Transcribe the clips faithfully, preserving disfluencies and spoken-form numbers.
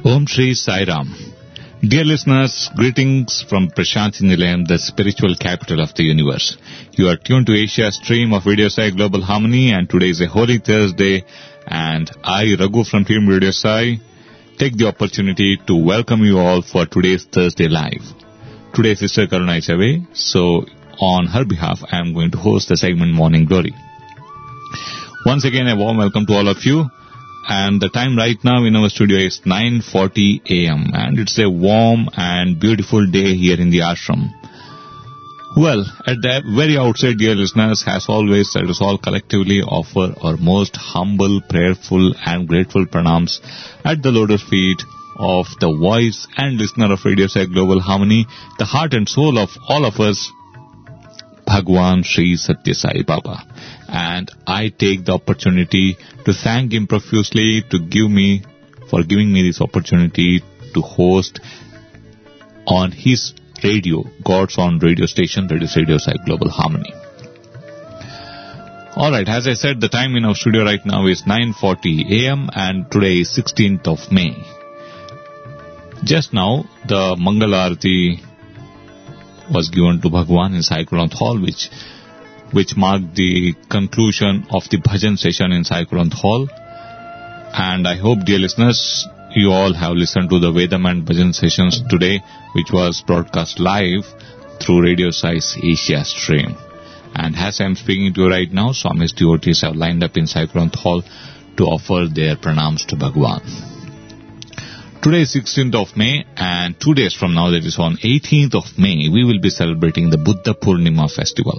Om Shri Sai Ram. Dear listeners, greetings from Prashanthi Nilayam, the spiritual capital of the universe. You are tuned to Asia's stream of Radio Sai Global Harmony, and today is a Holy Thursday, and I, Raghu from Team Radio Sai, take the opportunity to welcome you all for today's Thursday Live. Today Sister Karuna is away, so on her behalf I am going to host the segment Morning Glory. Once again, a warm welcome to all of you. And the time right now in our studio is nine forty a.m. and it's a warm and beautiful day here in the ashram. Well, at the very outset, dear listeners, as always, let us all collectively offer our most humble, prayerful and grateful pranams at the lotus feet of the voice and listener of Radio Sai Global Harmony, the heart and soul of all of us, Bhagwan Sri Satya Sai Baba. And I take the opportunity to thank him profusely to give me, for giving me this opportunity to host on his radio, God's own radio station, that is Radio Sai Global Harmony. Alright, as I said, the time in our studio right now is nine forty a.m. and today is sixteenth of May. Just now, the Mangala Arati was given to Bhagwan in Sai Kulanth Hall, which which marked the conclusion of the bhajan session in Sai Kulanth Hall. And I hope, dear listeners, you all have listened to the Vedam and bhajan sessions today, which was broadcast live through Radio Sai's Asia stream. And as I am speaking to you right now, Swami's devotees have lined up in Sai Kulanth Hall to offer their pranams to Bhagwan. Today is sixteenth of May, and two days from now, that is on eighteenth of May, we will be celebrating the Buddha Purnima festival.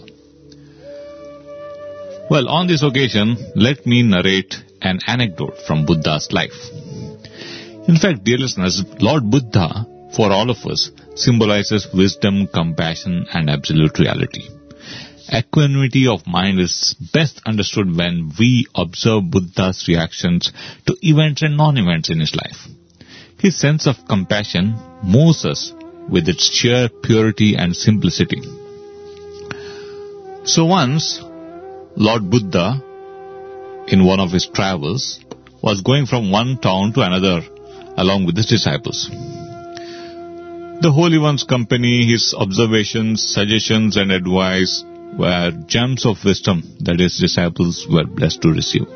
Well, on this occasion, let me narrate an anecdote from Buddha's life. In fact, dear listeners, Lord Buddha, for all of us, symbolizes wisdom, compassion, and absolute reality. Equanimity of mind is best understood when we observe Buddha's reactions to events and non-events in his life. His sense of compassion moves us with its sheer purity and simplicity. So once, Lord Buddha, in one of his travels, was going from one town to another along with his disciples. The Holy One's company, his observations, suggestions and advice were gems of wisdom that his disciples were blessed to receive.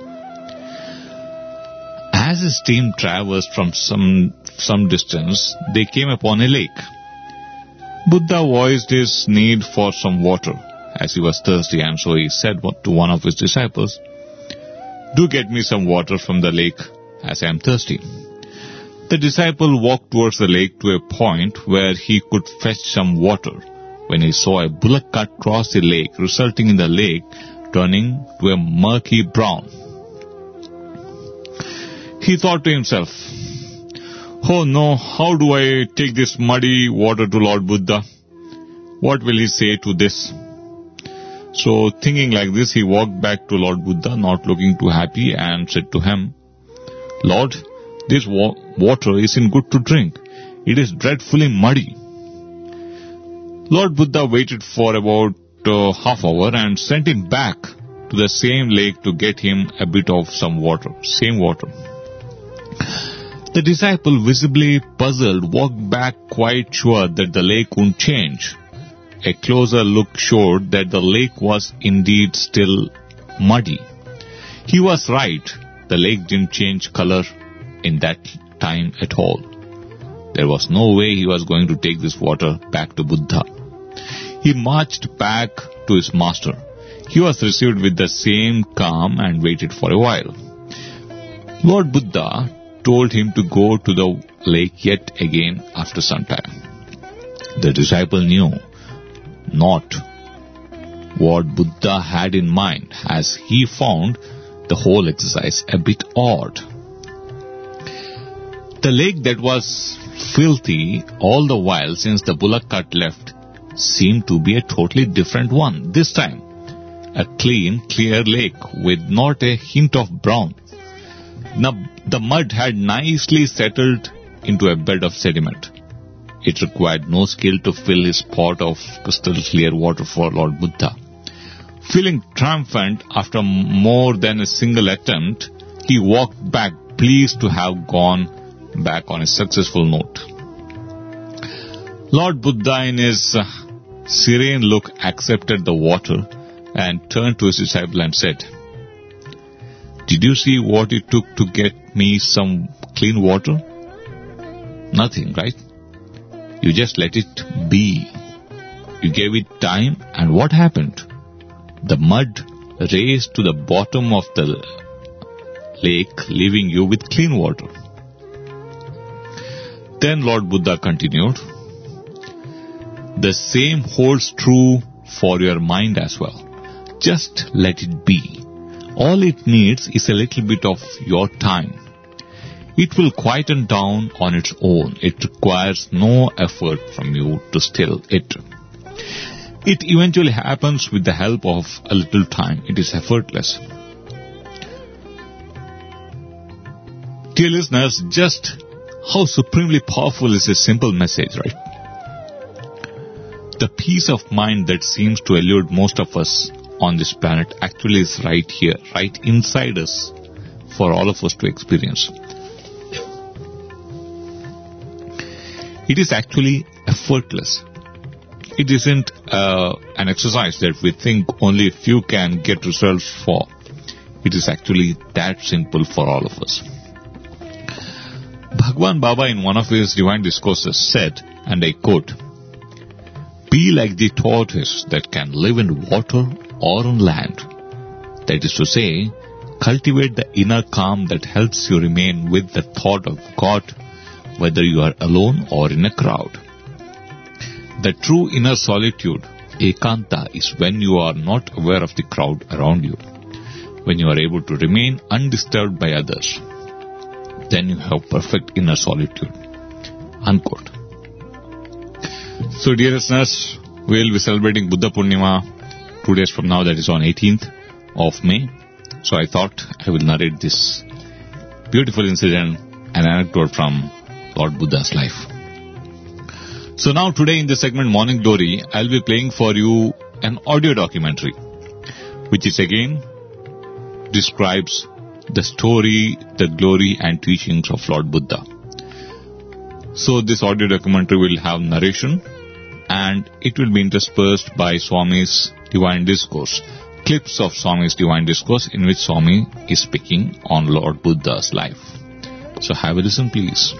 As his team traversed from some, some distance, they came upon a lake. Buddha voiced his need for some water, as he was thirsty, and so he said to one of his disciples, "Do get me some water from the lake, as I am thirsty." The disciple walked towards the lake to a point where he could fetch some water, when he saw a bullock cart cross the lake, resulting in the lake turning to a murky brown. He thought to himself, "Oh no, how do I take this muddy water to Lord Buddha? What will he say to this?" So, thinking like this, he walked back to Lord Buddha, not looking too happy, and said to him, "Lord, this wa- water isn't good to drink. It is dreadfully muddy." Lord Buddha waited for about uh, half hour and sent him back to the same lake to get him a bit of some water, same water. The disciple, visibly puzzled, walked back quite sure that the lake wouldn't change. A closer look showed that the lake was indeed still muddy. He was right. The lake didn't change color in that time at all. There was no way he was going to take this water back to Buddha. He marched back to his master. He was received with the same calm and waited for a while. Lord Buddha told him to go to the lake yet again after some time. The disciple knew not what Buddha had in mind, as he found the whole exercise a bit odd. The lake that was filthy all the while since the bullock cart left seemed to be a totally different one. This time, a clean, clear lake with not a hint of brown. Now, the mud had nicely settled into a bed of sediment. It required no skill to fill his pot of crystal clear water for Lord Buddha. Feeling triumphant after more than a single attempt, he walked back, pleased to have gone back on a successful note. Lord Buddha, in his uh, serene look, accepted the water and turned to his disciple and said, "Did you see what it took to get me some clean water? Nothing, right? You just let it be. You gave it time, and what happened? The mud raised to the bottom of the lake, leaving you with clean water." Then Lord Buddha continued, "The same holds true for your mind as well. Just let it be. All it needs is a little bit of your time. It will quieten down on its own. It requires no effort from you to still it. It eventually happens with the help of a little time. It is effortless." Dear listeners, just how supremely powerful is this simple message, right? The peace of mind that seems to elude most of us on this planet actually is right here, right inside us, for all of us to experience. It is actually effortless. It isn't uh, an exercise that we think only a few can get results for. It is actually that simple for all of us. Bhagwan Baba, in one of his divine discourses, said, and I quote, "Be like the tortoise that can live in water or on land." That is to say, cultivate the inner calm that helps you remain with the thought of God, whether you are alone or in a crowd. The true inner solitude, ekanta, is when you are not aware of the crowd around you, when you are able to remain undisturbed by others. Then you have perfect inner solitude. Unquote. So dear listeners, we will be celebrating Buddha Purnima two days from now, that is on eighteenth of May. So I thought I will narrate this beautiful incident, an anecdote from Lord Buddha's life. So now today in the segment Morning Glory, I will be playing for you an audio documentary, which is again describes the story, the glory and teachings of Lord Buddha. So this audio documentary will have narration and it will be interspersed by Swami's Divine Discourse, clips of Swami's Divine Discourse in which Swami is speaking on Lord Buddha's life. So have a listen, please.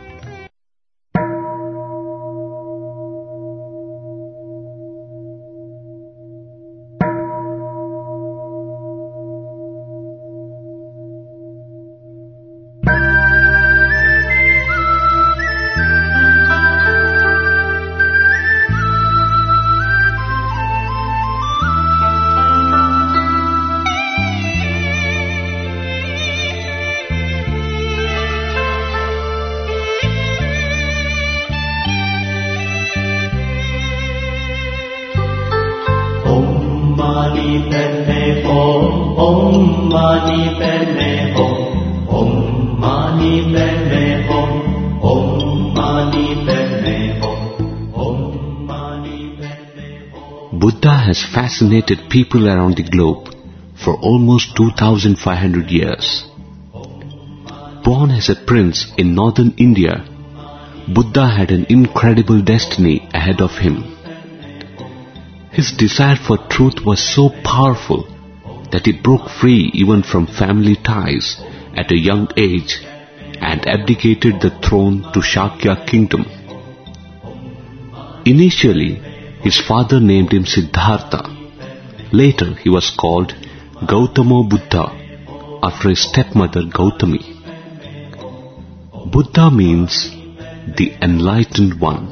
Buddha has fascinated people around the globe for almost two thousand five hundred years. Born as a prince in northern India, Buddha had an incredible destiny ahead of him. His desire for truth was so powerful that he broke free even from family ties at a young age and abdicated the throne to Shakya kingdom. Initially, his father named him Siddhartha. Later, he was called Gautama Buddha after his stepmother Gautami. Buddha means the enlightened one.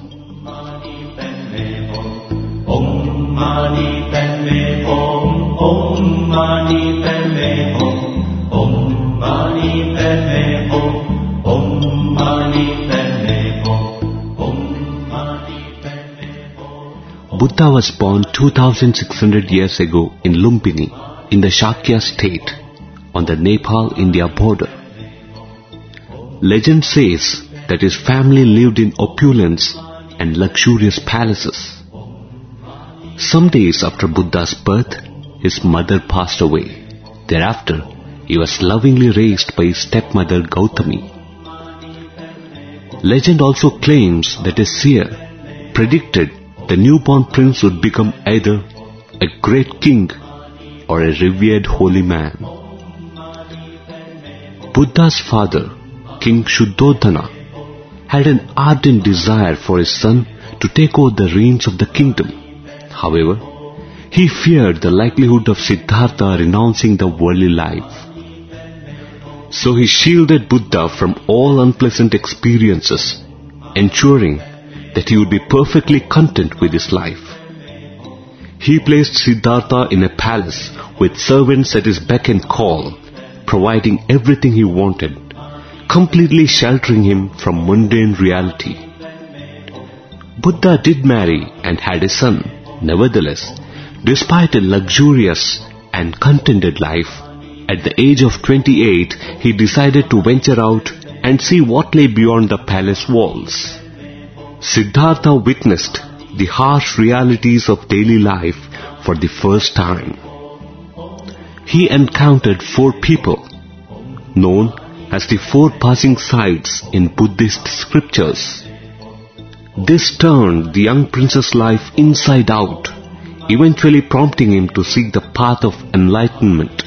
Om Mani Padme Hum, Om Mani Padme Hum, Om Mani Padme Hum, Om Mani Padme Hum, Om Mani Padme Hum. Buddha was born two thousand six hundred years ago in Lumbini, in the Shakya state, on the Nepal-India border. Legend says that his family lived in opulence and luxurious palaces. Some days after Buddha's birth, his mother passed away. Thereafter, he was lovingly raised by his stepmother Gautami. Legend also claims that a seer predicted the newborn prince would become either a great king or a revered holy man. Buddha's father, King Shuddhodhana, had an ardent desire for his son to take over the reins of the kingdom. However, he feared the likelihood of Siddhartha renouncing the worldly life. So he shielded Buddha from all unpleasant experiences, ensuring that he would be perfectly content with his life. He placed Siddhartha in a palace with servants at his beck and call, providing everything he wanted, completely sheltering him from mundane reality. Buddha did marry and had a son. Nevertheless, despite a luxurious and contented life, at the age of twenty-eight, he decided to venture out and see what lay beyond the palace walls. Siddhartha witnessed the harsh realities of daily life for the first time. He encountered four people, known as the four passing sides in Buddhist scriptures. This turned the young prince's life inside out, eventually prompting him to seek the path of enlightenment.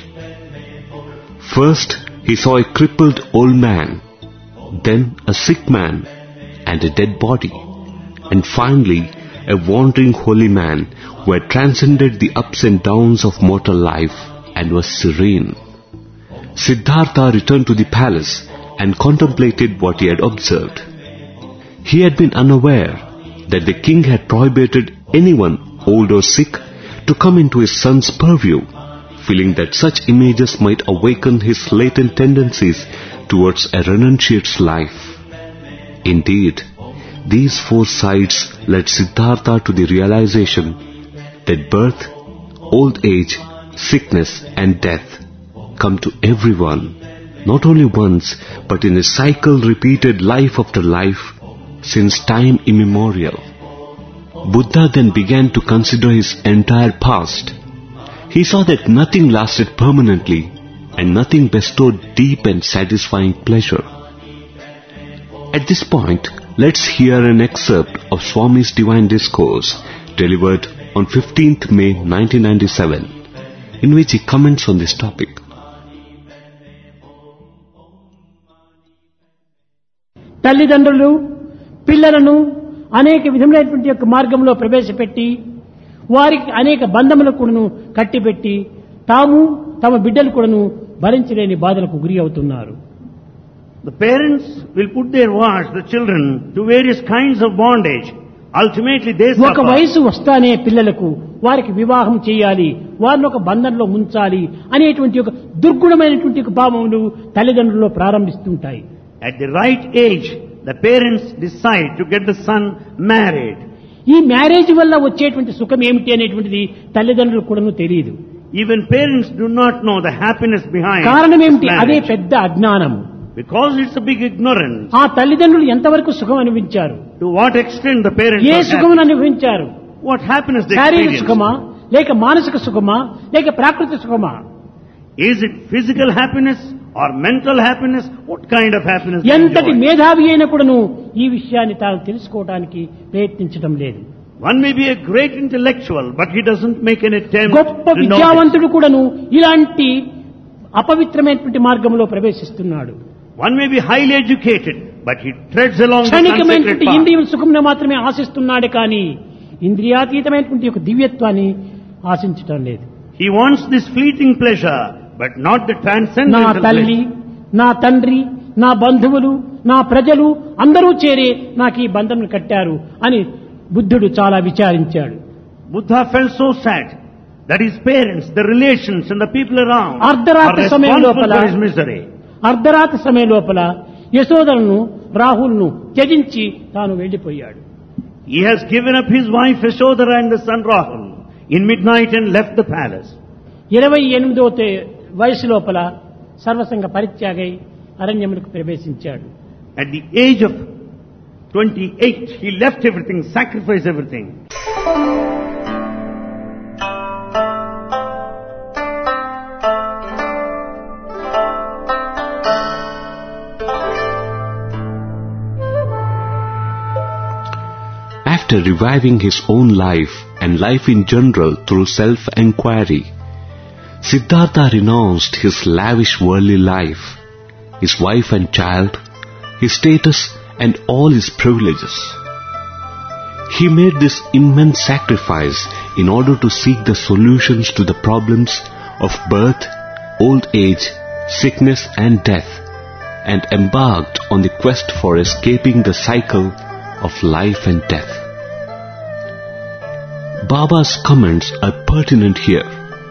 First, he saw a crippled old man, then a sick man and a dead body, and finally a wandering holy man who had transcended the ups and downs of mortal life and was serene. Siddhartha returned to the palace and contemplated what he had observed. He had been unaware that the king had prohibited anyone, old or sick, to come into his son's purview, feeling that such images might awaken his latent tendencies towards a renunciate's life. Indeed, these four sides led Siddhartha to the realization that birth, old age, sickness and death come to everyone, not only once, but in a cycle repeated life after life since time immemorial. Buddha then began to consider his entire past. He saw that nothing lasted permanently and nothing bestowed deep and satisfying pleasure. At this point, let's hear an excerpt of Swami's Divine Discourse delivered on fifteenth May nineteen ninety-seven, in which he comments on this topic. తల్లిదండ్రులు పిల్లలను అనేక విధములైనటువంటి యొక్క మార్గంలో ప్రవేశపెట్టి వారికి అనేక బంధములను కట్టిపెట్టి తాము తమ బిడ్డలు కూడాను భరించలేని బాధలకు గురి అవుతున్నారు. The parents will put their wards, the children, to various kinds of bondage. Ultimately they suffer. ఒక వయసు వస్తానే పిల్లలకు వారికి వివాహం చేయాలి, వారిని ఒక బంధంలో ముంచాలి అనేటువంటి ఒక దుర్గుణమైనటువంటి ఒక భావములు తల్లిదండ్రుల్లో ప్రారంభిస్తుంటాయి. At the right age, the parents decide to get the son married. ఈ మ్యారేజ్ వల్ల వచ్చేటువంటి సుఖం ఏమిటి అనేటువంటిది తల్లిదండ్రులకు కూడాను తెలియదు. Even parents do not know the happiness behind. కారణం ఏమిటి? marriage. అదే పెద్ద అజ్ఞానము. Because it's a big ignorance. ఆ తల్లిదండ్రులు ఎంతవరకు సుఖం అనుభవించారు? To what extent the parents A are సుఖమును happy? అనుభవించారు? What happiness they శారీరక experience? సుఖమా లేక మానసిక సుఖమా లేక ప్రాకృతిక సుఖమా? Is it physical happiness or mental happiness? What kind of happiness they ఎంతటి enjoy? మేధావి అయినా కూడాను ఈ విషయాన్ని తాను తెలుసుకోవడానికి ప్రయత్నించడం లేదు. One may be a great intellectual, but he doesn't make an attempt గొప్ప to know it. విద్యావంతుడు కూడాను ఇలాంటి అపవిత్రమైనటువంటి మార్గంలో ప్రవేశిస్తున్నాడు. One may be highly educated, but he treads along the consecrated క్షణికమైనటువంటి path. ఇంద్రియ సుఖమును మాత్రమే ఆశిస్తున్నాడు కానీ ఇంద్రియాతీతమైనటువంటి ఒక దివ్యత్వాన్ని ఆశించటం లేదు. He wants this fleeting pleasure, but not the నా transcendental తల్లి, pleasure. నా తండ్రి, నా బంధువులు, నా ప్రజలు అందరూ చేరే నాకు ఈ బంధం కట్టారు అని బుద్ధుడు చాలా విచారించాడు. Buddha felt so sad that his parents, the relations and the people around are అర్ధరాత్రి సమయం responsible లోపల for his misery. అర్ధరాత్రి సమయం లోపల యశోదను రాహుల్ను త్యజించి తాను వెళ్లిపోయాడు. He has given up his wife Yashodhara and the son Rahul in midnight and left the palace. ఇరవై ఎనిమిదో వయసు లోపల సర్వసంగ పరిత్యాగై అరణ్యములకు ప్రవేశించాడు. At the age of twenty-eight, he left everything, sacrificed everything. after reviving his own life and life in general through self-enquiry, Siddhartha renounced his lavish worldly life, his wife and child, his status and all his privileges. He made this immense sacrifice in order to seek the solutions to the problems of birth, old age, sickness and death, and embarked on the quest for escaping the cycle of life and death. Baba's comments are pertinent here.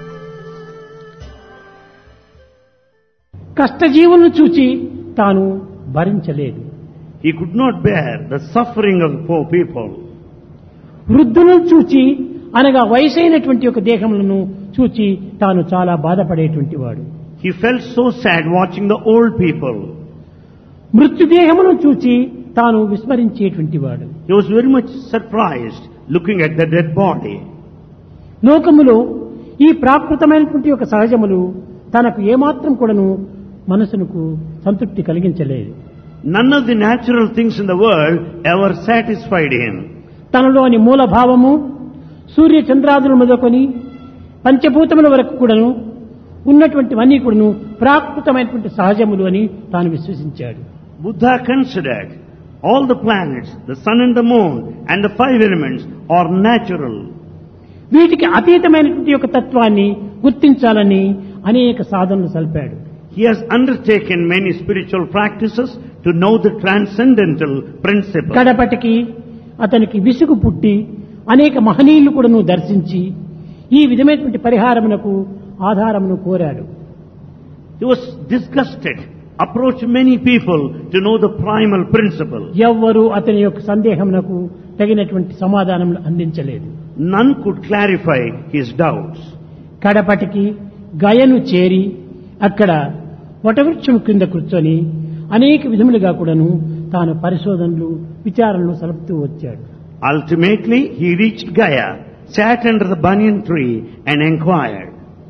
కష్టజీవులను చూచి తాను భరించలేదు. He could not bear the suffering of the poor people. వృద్ధులను చూచి అనగా వయసైనటువంటి ఒక దేహములను చూచి తాను చాలా బాధపడేటువంటి వాడు. He felt so sad watching the old people. మృత్యుదేహమును చూచి తాను విస్మరించేటువంటి వాడు. He was very much surprised looking at the dead body. లోకములో ఈ ప్రాకృతమైనటువంటి ఒక సహజములు తనకు ఏమాత్రం కూడాను మనసుకు సంతృప్తి కలిగించలేదు. None of the natural things in the world ever satisfied him. తనలోని మూల భావము సూర్య చంద్రాదులు మొదలుకొని పంచభూతముల వరకు కూడాను ఉన్నటువంటివన్నీ కూడాను ప్రాకృతమైనటువంటి సహజములు అని తాను విశ్వసించాడు. Buddha considered all the planets, the sun and the moon and the five elements are natural. వీటికి అతీతమైనటువంటి ఒక తత్వాన్ని గుర్తించాలని అనేక సాధనలు సల్పాడు. He has undertaken many spiritual practices to know the transcendental principle. కడపటికి అతనికి విసుగు పుట్టి అనేక మహనీయులు కూడాను దర్శించి ఈ విధమైనటువంటి పరిహారమునకు ఆధారమును కోరాడు. He was disgusted, approached many people to know the primal principle. ఎవ్వరూ అతని యొక్క సందేహమునకు తగినటువంటి సమాధానములు అందించలేదు. None could clarify his doubts. కడపటికి గయను చేరి అక్కడ వటవృక్షము కింద కూర్చొని అనేక విధములుగా కూడాను తాను పరిశోధనలు విచారణలు సలుపుతూ వచ్చాడు. Ultimately, he reached Gaya, sat under the banyan tree and inquired.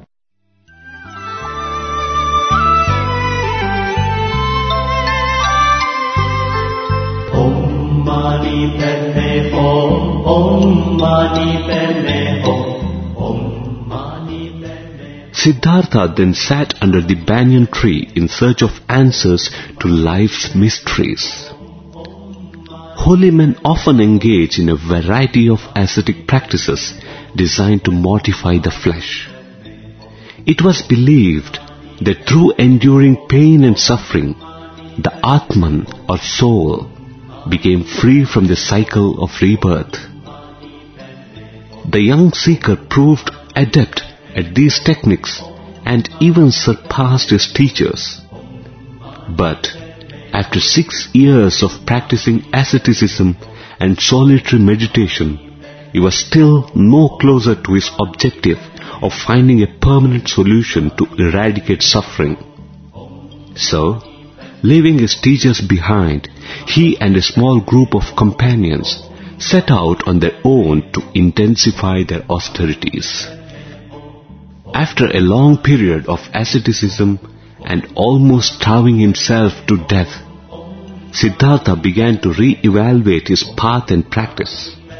Om Mani Padme Hum, Om Mani Padme Hum, Om Mani Padme. Siddhartha then sat under the banyan tree in search of answers to life's mysteries. Holy men often engage in a variety of ascetic practices designed to mortify the flesh. It was believed that through enduring pain and suffering, the Atman or soul became free from the cycle of rebirth. The young seeker proved adept at these techniques and even surpassed his teachers. But after six years of practicing asceticism and solitary meditation, he was still no closer to his objective of finding a permanent solution to eradicate suffering. So, leaving his teachers behind, he and a small group of companions set out on their own to intensify their austerities. After a long period of asceticism and almost starving himself to death, Siddhartha began to re-evaluate his path and practice.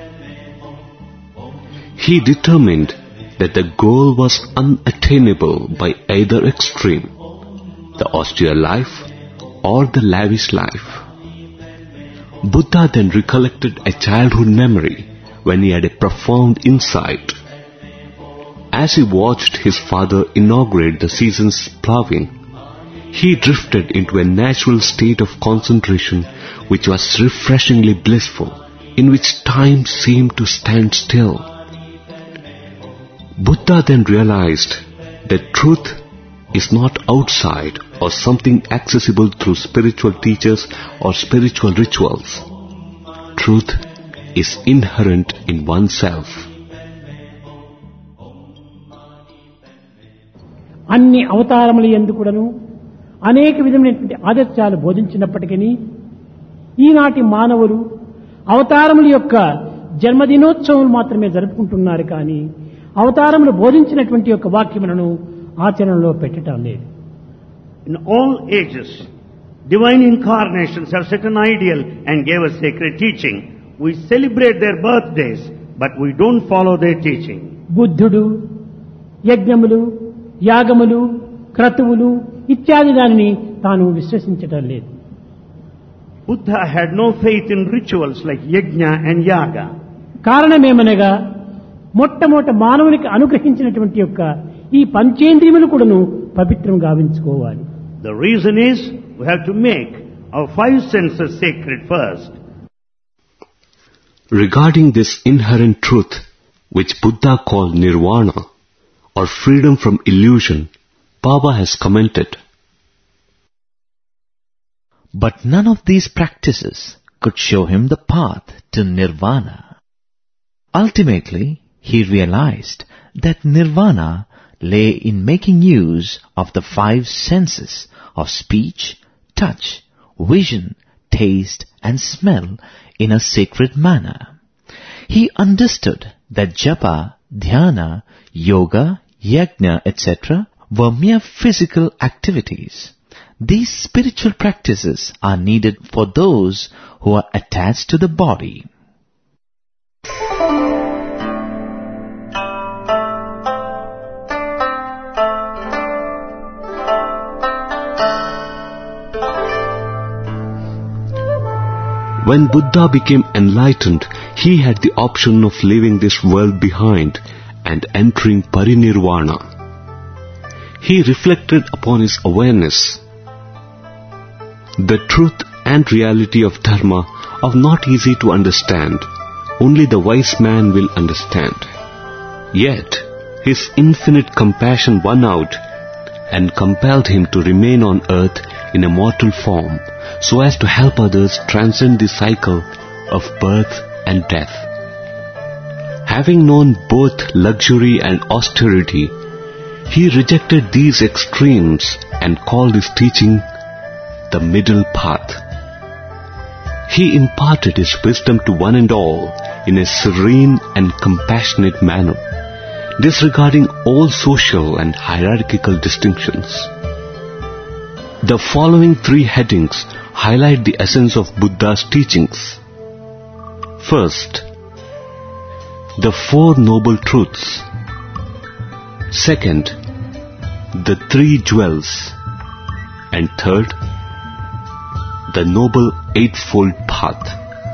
He determined that the goal was unattainable by either extreme, the austere life or the lavish life. Buddha then recollected a childhood memory when he had a profound insight. As he watched his father inaugurate the season's ploughing, he drifted into a natural state of concentration which was refreshingly blissful, in which time seemed to stand still. Buddha then realized that truth is not outside or something accessible through spiritual teachers or spiritual rituals. Truth is inherent in oneself. అన్ని అవతారముల యందు కూడాను అనేక విధమైనటువంటి ఆదర్శాలు బోధించినప్పటికీ ఈనాటి మానవులు అవతారముల యొక్క జన్మదినోత్సవం మాత్రమే జరుపుకుంటున్నారు కానీ అవతారములు బోధించినటువంటి యొక్క వాక్యములను ఆచరణలో పెట్టడం లేదు. In all ages, divine incarnations have set an ideal and gave us sacred teaching. we celebrate their birthdays, but we don't follow their teaching. బుద్ధుడు యజ్ఞములు యాగములు క్రతువులు ఇత్యాది దానిని తాను విశ్వసించటం లేదు. Buddha had no faith in rituals like yajna and yaga. కారణమేమనగా మొట్టమొదట మానవునికి అనుగ్రహించినటువంటి యొక్క ఈ పంచేంద్రియములు కూడాను పవిత్రం గావించుకోవాలి. The reason is we have to make our five senses sacred first. Regarding this inherent truth, which Buddha called nirvana, or freedom from illusion, Baba has commented, but none of these practices could show him the path to nirvana. Ultimately, he realized that nirvana lay in making use of the five senses of speech, touch, vision, taste and smell in a sacred manner. He understood that japa, dhyana, yoga, yajna, et cetera were mere physical activities. These spiritual practices are needed for those who are attached to the body. When Buddha became enlightened, he had the option of leaving this world behind and entering parinirvana. He reflected upon his awareness. The truth and reality of dharma are not easy to understand. Only the wise man will understand. Yet, his infinite compassion won out and compelled him to remain on earth in a mortal form, so as to help others transcend the cycle of birth and death. Having known both luxury and austerity, he rejected these extremes and called his teaching the middle path. He imparted his wisdom to one and all in a serene and compassionate manner, disregarding all social and hierarchical distinctions. The following three headings highlight the essence of Buddha's teachings. First, the Four Noble Truths. Second, the Three Jewels. And third, the Noble Eightfold Path.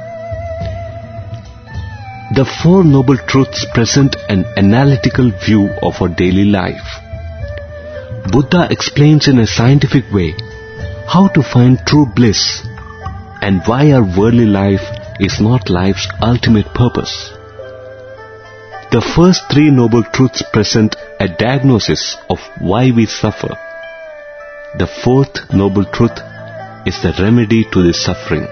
The Four Noble Truths present an analytical view of our daily life. Buddha explains in a scientific way how to find true bliss and why our worldly life is not life's ultimate purpose. The first three noble truths present a diagnosis of why we suffer. The fourth noble truth is the remedy to this suffering.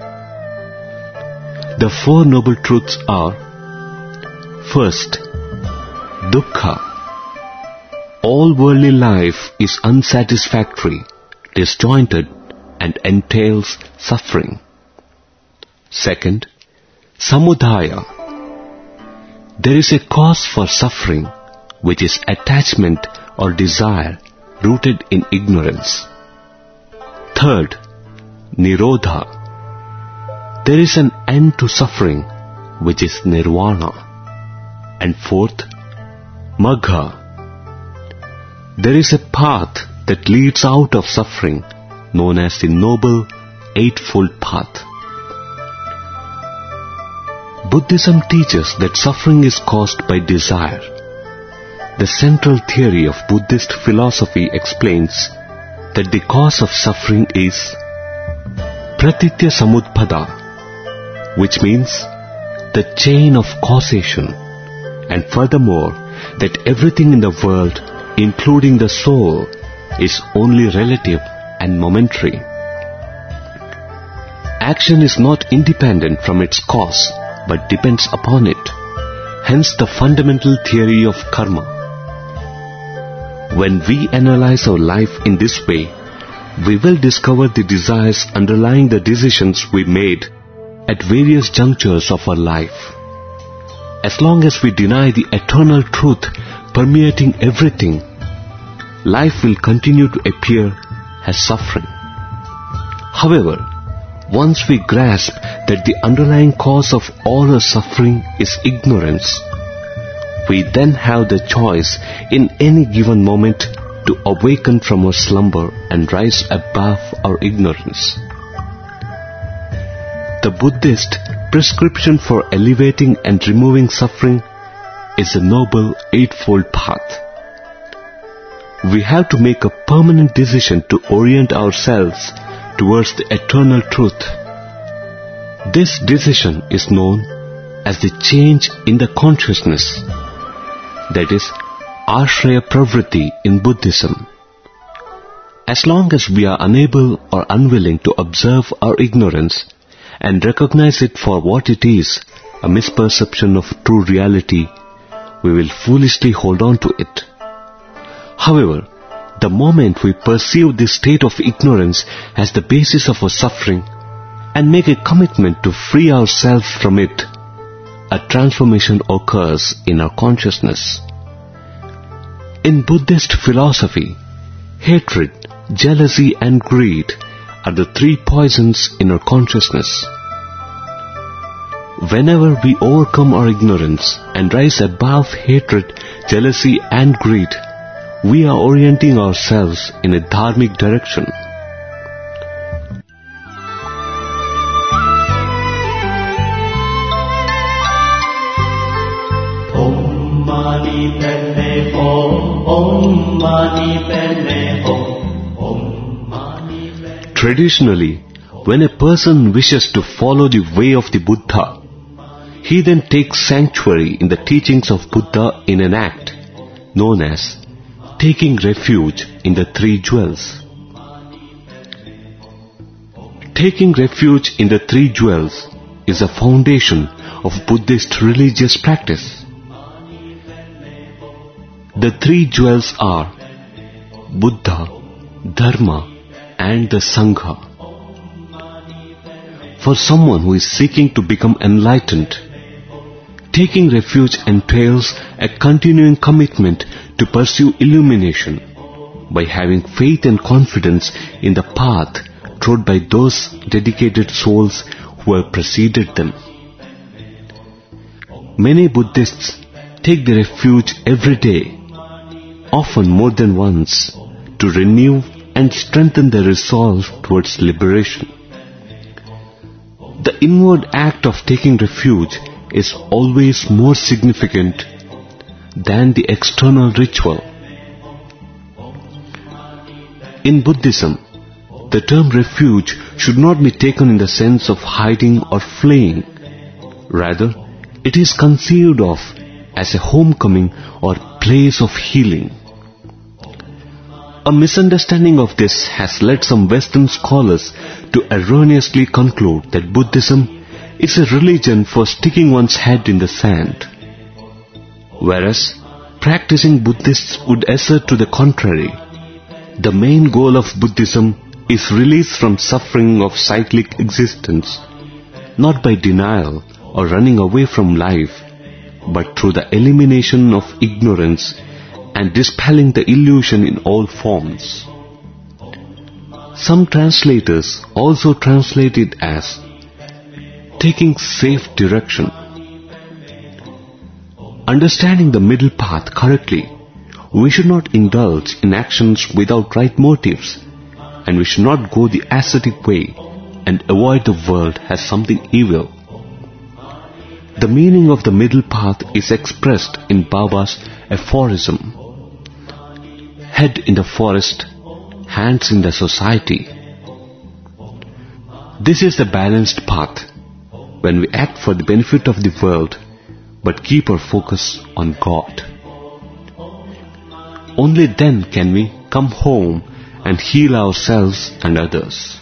The four noble truths are: first, dukkha. All worldly life is unsatisfactory, disjointed, and entails suffering. Second, samudaya. There is a cause for suffering, which is attachment or desire rooted in ignorance. Third, nirodha. There is an end to suffering, which is nirvana. And fourth, magga. There is a path that leads out of suffering, known as the Noble Eightfold Path. Buddhism teaches that suffering is caused by desire. The central theory of Buddhist philosophy explains that the cause of suffering is pratitya samudpada, which means the chain of causation, and furthermore that everything in the world, including the soul, is only relative and momentary. Action is not independent from its cause, but depends upon it. Hence the fundamental theory of karma. When we analyze our life in this way, we will discover the desires underlying the decisions we made at various junctures of our life. As long as we deny the eternal truth permeating everything, life will continue to appear as suffering. However, Once we grasp that the underlying cause of all our suffering is ignorance, we then have the choice in any given moment to awaken from our slumber and rise above our ignorance. The Buddhist prescription for elevating and removing suffering is a noble eightfold path. We have to make a permanent decision to orient ourselves towards the eternal truth. This decision is known as the change in the consciousness, that is, Ashraya Pravritti in Buddhism. As long as we are unable or unwilling to observe our ignorance and recognize it for what it is, a misperception of true reality, we will foolishly hold on to it. However, the moment we perceive this state of ignorance as the basis of our suffering and make a commitment to free ourselves from it, a transformation occurs in our consciousness. In Buddhist philosophy, hatred, jealousy and greed are the three poisons in our consciousness. Whenever we overcome our ignorance and rise above hatred, jealousy and greed, we are orienting ourselves in a dharmic direction. Om Mani Padme Hum, Om Mani Padme Hum, Om Mani Padme. Traditionally, when a person wishes to follow the way of the Buddha, he then takes sanctuary in the teachings of Buddha in an act known as taking refuge in the three jewels. Taking refuge in the three jewels is a foundation of Buddhist religious practice. The three jewels are Buddha, Dharma, and the Sangha. For someone who is seeking to become enlightened, taking refuge entails a continuing commitment to pursue illumination by having faith and confidence in the path trod by those dedicated souls who have preceded them. Many Buddhists take the refuge every day, often more than once, to renew and strengthen their resolve towards liberation. The inward act of taking refuge is always more significant than the external ritual. In Buddhism, the term refuge should not be taken in the sense of hiding or fleeing. Rather, it is conceived of as a homecoming or place of healing. A misunderstanding of this has led some Western scholars to erroneously conclude that Buddhism is a religion for sticking one's head in the sand, whereas practicing Buddhists would assert to the contrary. The main goal of Buddhism is release from suffering of cyclic existence, not by denial or running away from life, but through the elimination of ignorance and dispelling the illusion in all forms. Some translators also translate it as taking safe direction. Understanding the middle path correctly, we should not indulge in actions without right motives, and we should not go the ascetic way and avoid the world as something evil. The meaning of the middle path is expressed in Baba's aphorism: head in the forest, hands in the society. This is the balanced path, when we act for the benefit of the world but keep our focus on God. Only then can we come home and heal ourselves and others.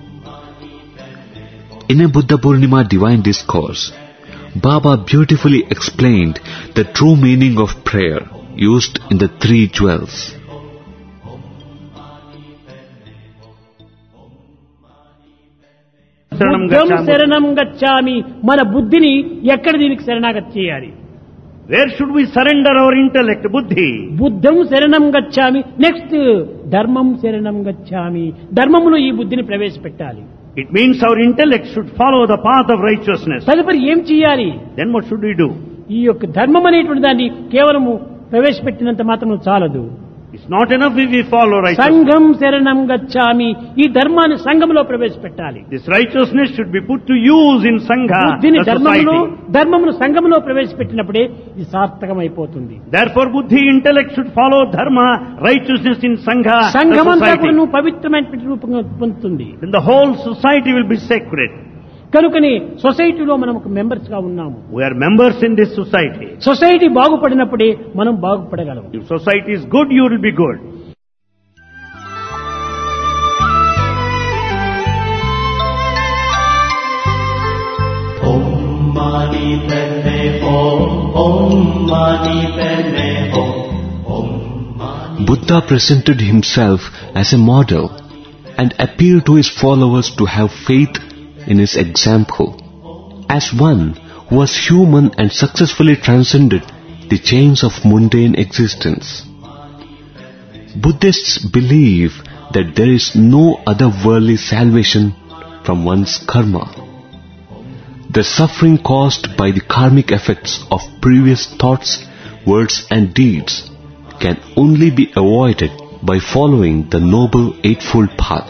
In a Buddha Purnima divine discourse, Baba beautifully explained the true meaning of prayer used in the three jewels. బుద్ధం శరణం గచ్చామి. మన బుద్ధిని ఎక్కడ దీనికి శరణాగతి చేయాలి? Where should we surrender our intellect, buddhi? బుద్ధం శరణం గచ్చామి. Next ధర్మం శరణం గచ్చామి. ధర్మములో ఈ బుద్ధిని ప్రవేశపెట్టాలి. It means our intellect should follow the path of righteousness. తదుపరి ఏం చేయాలి? Then what should we do? ఈ యొక్క ధర్మం అనేటువంటి దాన్ని కేవలము ప్రవేశపెట్టినంత మాత్రం చాలదు. It's not enough if we follow righteousness. సంఘం శరణం గచ్ఛామి, ఈ ధర్మాన్ని సంఘంలో ప్రవేశపెట్టాలి. This righteousness should be put to use in Sangha, బుద్ధిని the ధర్మమును society. ధర్మమును సంఘంలో ప్రవేశపెట్టినప్పుడే ఇది సార్థకమైపోతుంది. Therefore, buddhi, intellect should follow dharma, righteousness in Sangha, the సంఘమంతా society. కూడా పవిత్రమైనటువంటి రూపంగా పొందుతుంది. Then the whole society will be sacred. కనుకని సొసైటీలో మనం ఒక మెంబర్స్ గా ఉన్నాము. We are members in this society. Society బాగుపడినప్పుడే మనం బాగుపడగలం. If society is good, you will be good. Om Mani Padme Hum, Om Mani Padme Hum, Om Mani. Buddha presented himself as a model and appealed to his followers to have faith in his example, as one who was human and successfully transcended the chains of mundane existence. Buddhists believe that there is no other worldly salvation from one's karma. The suffering caused by the karmic effects of previous thoughts, words and deeds can only be avoided by following the noble eightfold path.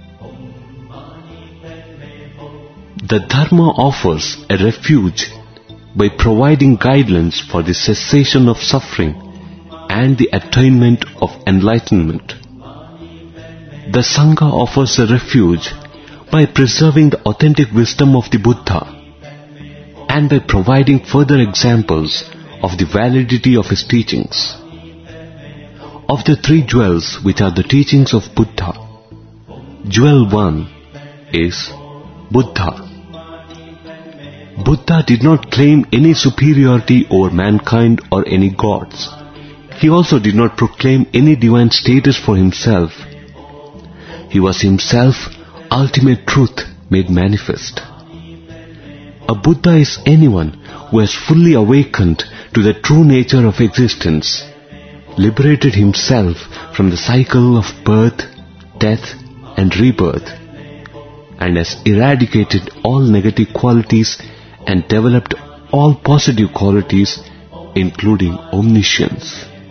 The Dharma offers a refuge by providing guidelines for the cessation of suffering and the attainment of enlightenment. The Sangha offers a refuge by preserving the authentic wisdom of the Buddha and by providing further examples of the validity of his teachings. Of the three jewels which are the teachings of Buddha, jewel one is Buddha. Buddha did not claim any superiority over mankind or any gods. He also did not proclaim any divine status for himself. He was himself ultimate truth made manifest. A Buddha is anyone who has fully awakened to the true nature of existence, liberated himself from the cycle of birth, death and rebirth, and has eradicated all negative qualities and developed all positive qualities, including omniscience.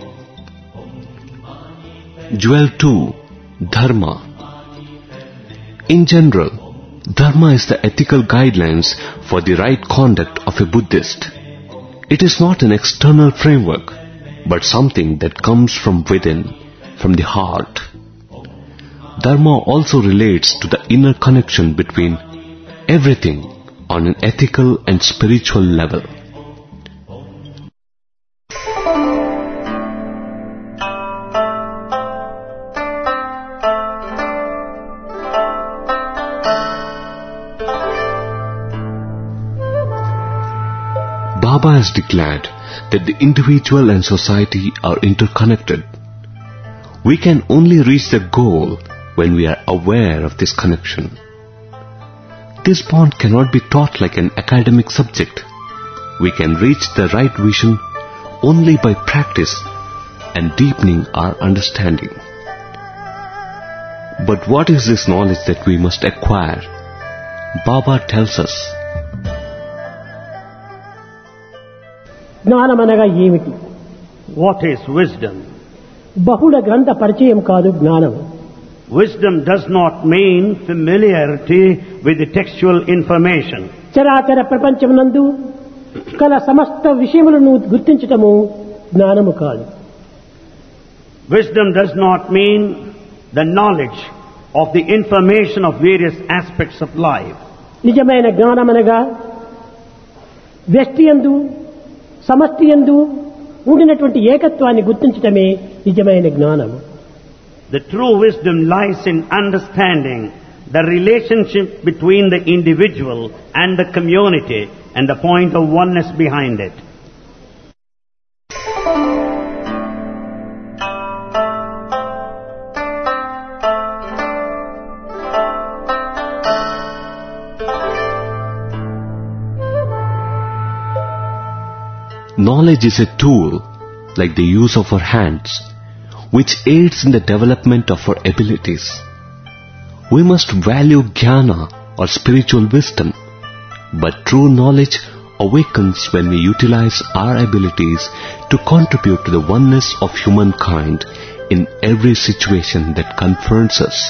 Jewel two, Dharma. In general, Dharma is the ethical guidelines for the right conduct of a Buddhist. It is not an external framework, but something that comes from within, from the heart. Dharma also relates to the inner connection between everything on an ethical and spiritual level. Baba has declared that the individual and society are interconnected. We can only reach the goal when we are aware of this connection. This bond cannot be taught like an academic subject. We can reach the right vision only by practice and deepening our understanding. But what is this knowledge that we must acquire? Baba tells us. జ్ఞానమనగా ఏమిటి? What is wisdom? బహుళ గ్రంథ పరిచయం కాదు జ్ఞానం. Wisdom does not mean familiarity with the textual information. చరాచర ప్రపంచమునందు కల సమస్త విషయములను గుర్తించటము జ్ఞానము కాదు. Wisdom does not mean the knowledge of the information of various aspects of life. నిజమైన జ్ఞానమనగా వ్యష్టియందు సమష్టియందు ఉండినటువంటి ఏకత్వాన్ని గుర్తించటమే నిజమైన జ్ఞానము. The true wisdom lies in understanding the relationship between the individual and the community and the point of oneness behind it. Knowledge is a tool, like the use of our hands, which aids in the development of our abilities. We must value jnana or spiritual wisdom, but true knowledge awakens when we utilize our abilities to contribute to the oneness of humankind in every situation that confronts us.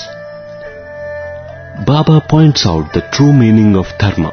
Baba points out the true meaning of dharma.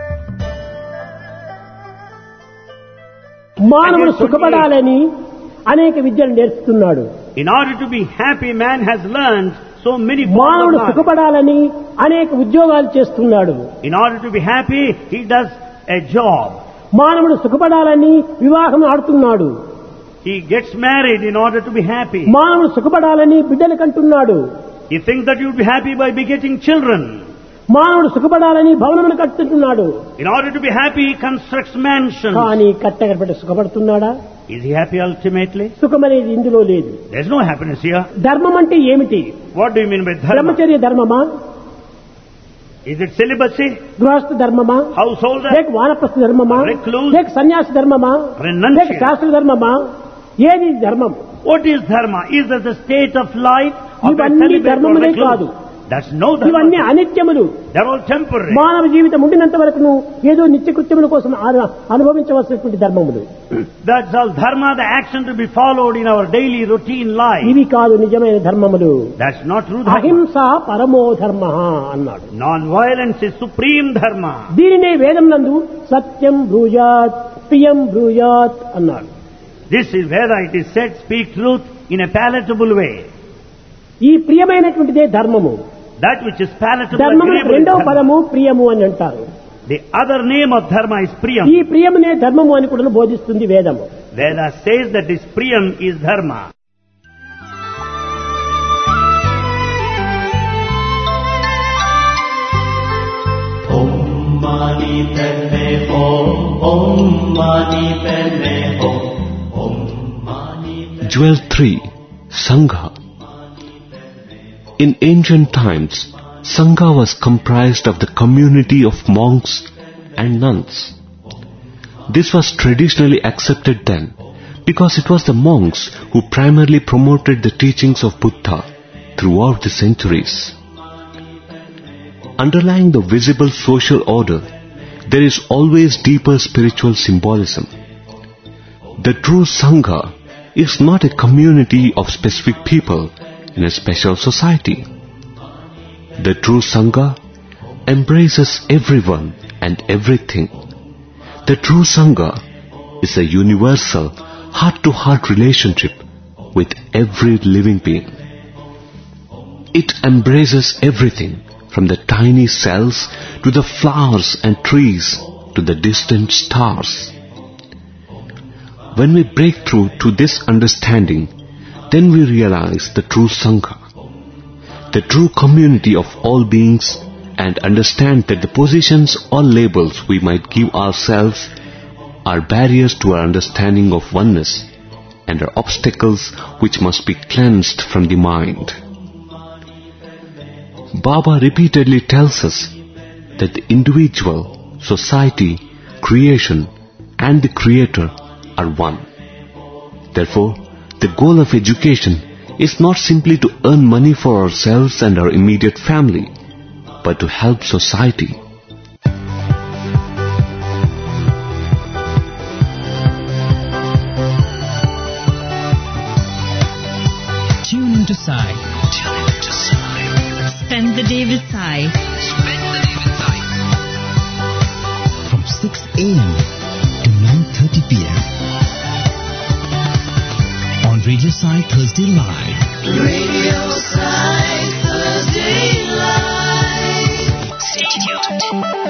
మానవుడు సుఖపడాలని అనేక విద్యలు నేర్చుతున్నాడు. In order to be happy, man has learned so many మానవుడు forms of సుఖపడాలని అనేక ఉద్యోగాలు చేస్తున్నాడు. In order to be happy, he does a job. మానవుడు సుఖపడాలని వివాహం ఆడుతున్నాడు. He gets married in order to be happy. మానవుడు సుఖపడాలని బిడ్డలు కంటున్నాడు. He thinks that you'll be happy by begetting children. మానవుడు సుఖపడాలని భవనములు కట్టుతున్నాడు. In order to be happy, he constructs mansions. కానీ కట్టగడపడి సుఖపడుతున్నాడా? Is he happy ultimately? సుఖం అనేది ఇందులో లేదు. There's no happiness here. ధర్మం అంటే ఏమిటి? What do you mean by dharma? బ్రహ్మచర్య ధర్మమా? Is it celibacy? గృహస్థ ధర్మమా? Householder? లేక వానప్రస్థ ధర్మమా? Recluse? లేక సన్యాస ధర్మమా? Renunciation? లేక శాస్త్ర ధర్మమా? ఏది ధర్మం? What is dharma? Is that the state of life of a ఇవన్నీ celibate or ధర్మములే కాదు. recluse? That's no ఇవన్నీ dharma. అనిత్యములు. They're all temporary. మానవ జీవితం ఉండినంత వరకు ఏదో నిత్యకృత్యముల కోసం ఆ- అనుభవించవలసినటువంటి ధర్మములు. That's all dharma, the action to be followed in our daily routine life. ఇవి కాదు నిజమైన ధర్మములు. That's not true dharma. అహింస పరమో ధర్మ అన్నాడు. Non-violence is supreme dharma. దీనినే వేదం నందు సత్యం బ్రూయాత్ ప్రియం బ్రూయాత్ అన్నాడు. This is Veda, it is said, speak truth in a palatable way. ఈ ప్రియమైనటువంటిదే ధర్మము. That which is palatable, ధర్మము agreeable is రెండవ dharma. పదము ప్రియము అని అంటారు. The other name of dharma is priyam. ఈ ప్రియమునే ధర్మము అని కూడా బోధిస్తుంది వేదము. Veda says that this priyam is dharma. Om Mani Padme Hum, Om Mani Padme Hum, Om Mani Padme. Jewel three. Sangha. In ancient times, Sangha was comprised of the community of monks and nuns. This was traditionally accepted then because it was the monks who primarily promoted the teachings of Buddha throughout the centuries. Underlying the visible social order, there is always deeper spiritual symbolism. The true Sangha is not a community of specific people in a special society. The true Sangha embraces everyone and everything. The true Sangha is a universal heart-to-heart relationship with every living being. It embraces everything from the tiny cells to the flowers and trees to the distant stars. When we break through to this understanding, then we realize the true Sangha, the true community of all beings, and understand that the positions or labels we might give ourselves are barriers to our understanding of oneness and are obstacles which must be cleansed from the mind. Baba repeatedly tells us that the individual, society, creation, and the Creator are one. Therefore, the goal of education is not simply to earn money for ourselves and our immediate family, but to help society. Tune into Sai. Tune into Sai. Spend the day with Sai. Spend the day with Sai. From six a.m. to nine thirty p.m. on Radio Sai Thursday Live. Radio Sai Thursday Live. Stay tuned.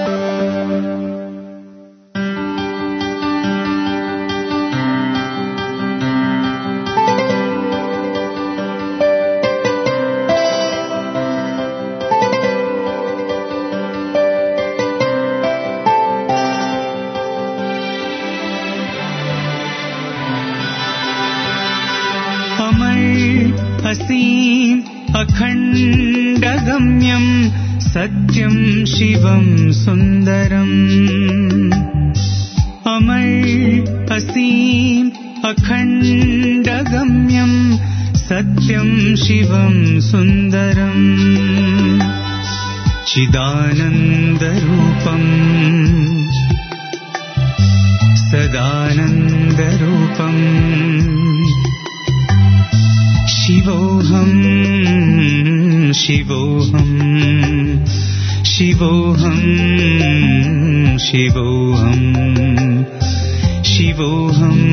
असीम अखण्डगम्यं सत्यं शिवं सुन्दरम् अमर असीम अखण्डगम्यं सत्यं शिवं सुन्दरम् चिदानन्दरूपम् सदानन्दरूपम् शिवोऽहम् शिवोऽहम् शिवोऽहम् शिवोऽहम् शिवोऽहम्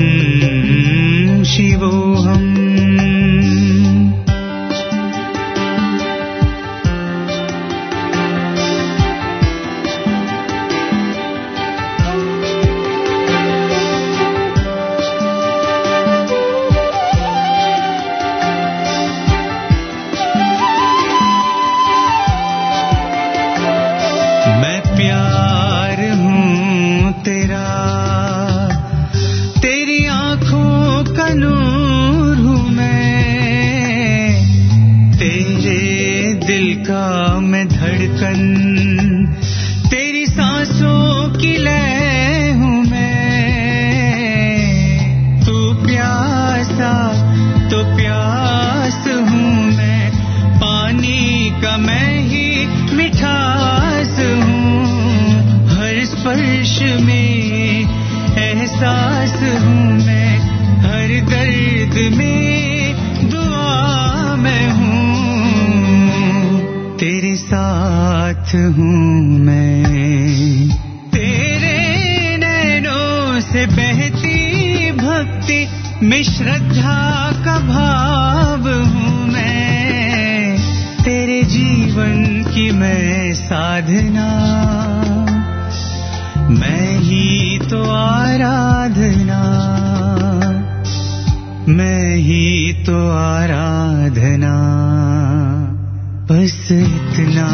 शिवोऽहम् तेरी सांसों की लय हूँ मैं तू प्यासा तो प्यास हूँ मैं पानी का मैं ही मिठास हूँ हर स्पर्श में एहसास हूँ मैं हर दर्द में दुआ मैं हूँ तेरे साथ हूँ मैं तेरे नैनों से बहती भक्ति में श्रद्धा का भाव हूँ मैं तेरे जीवन की मैं साधना मैं ही तो आराधना मैं ही तो आराधना बस इतना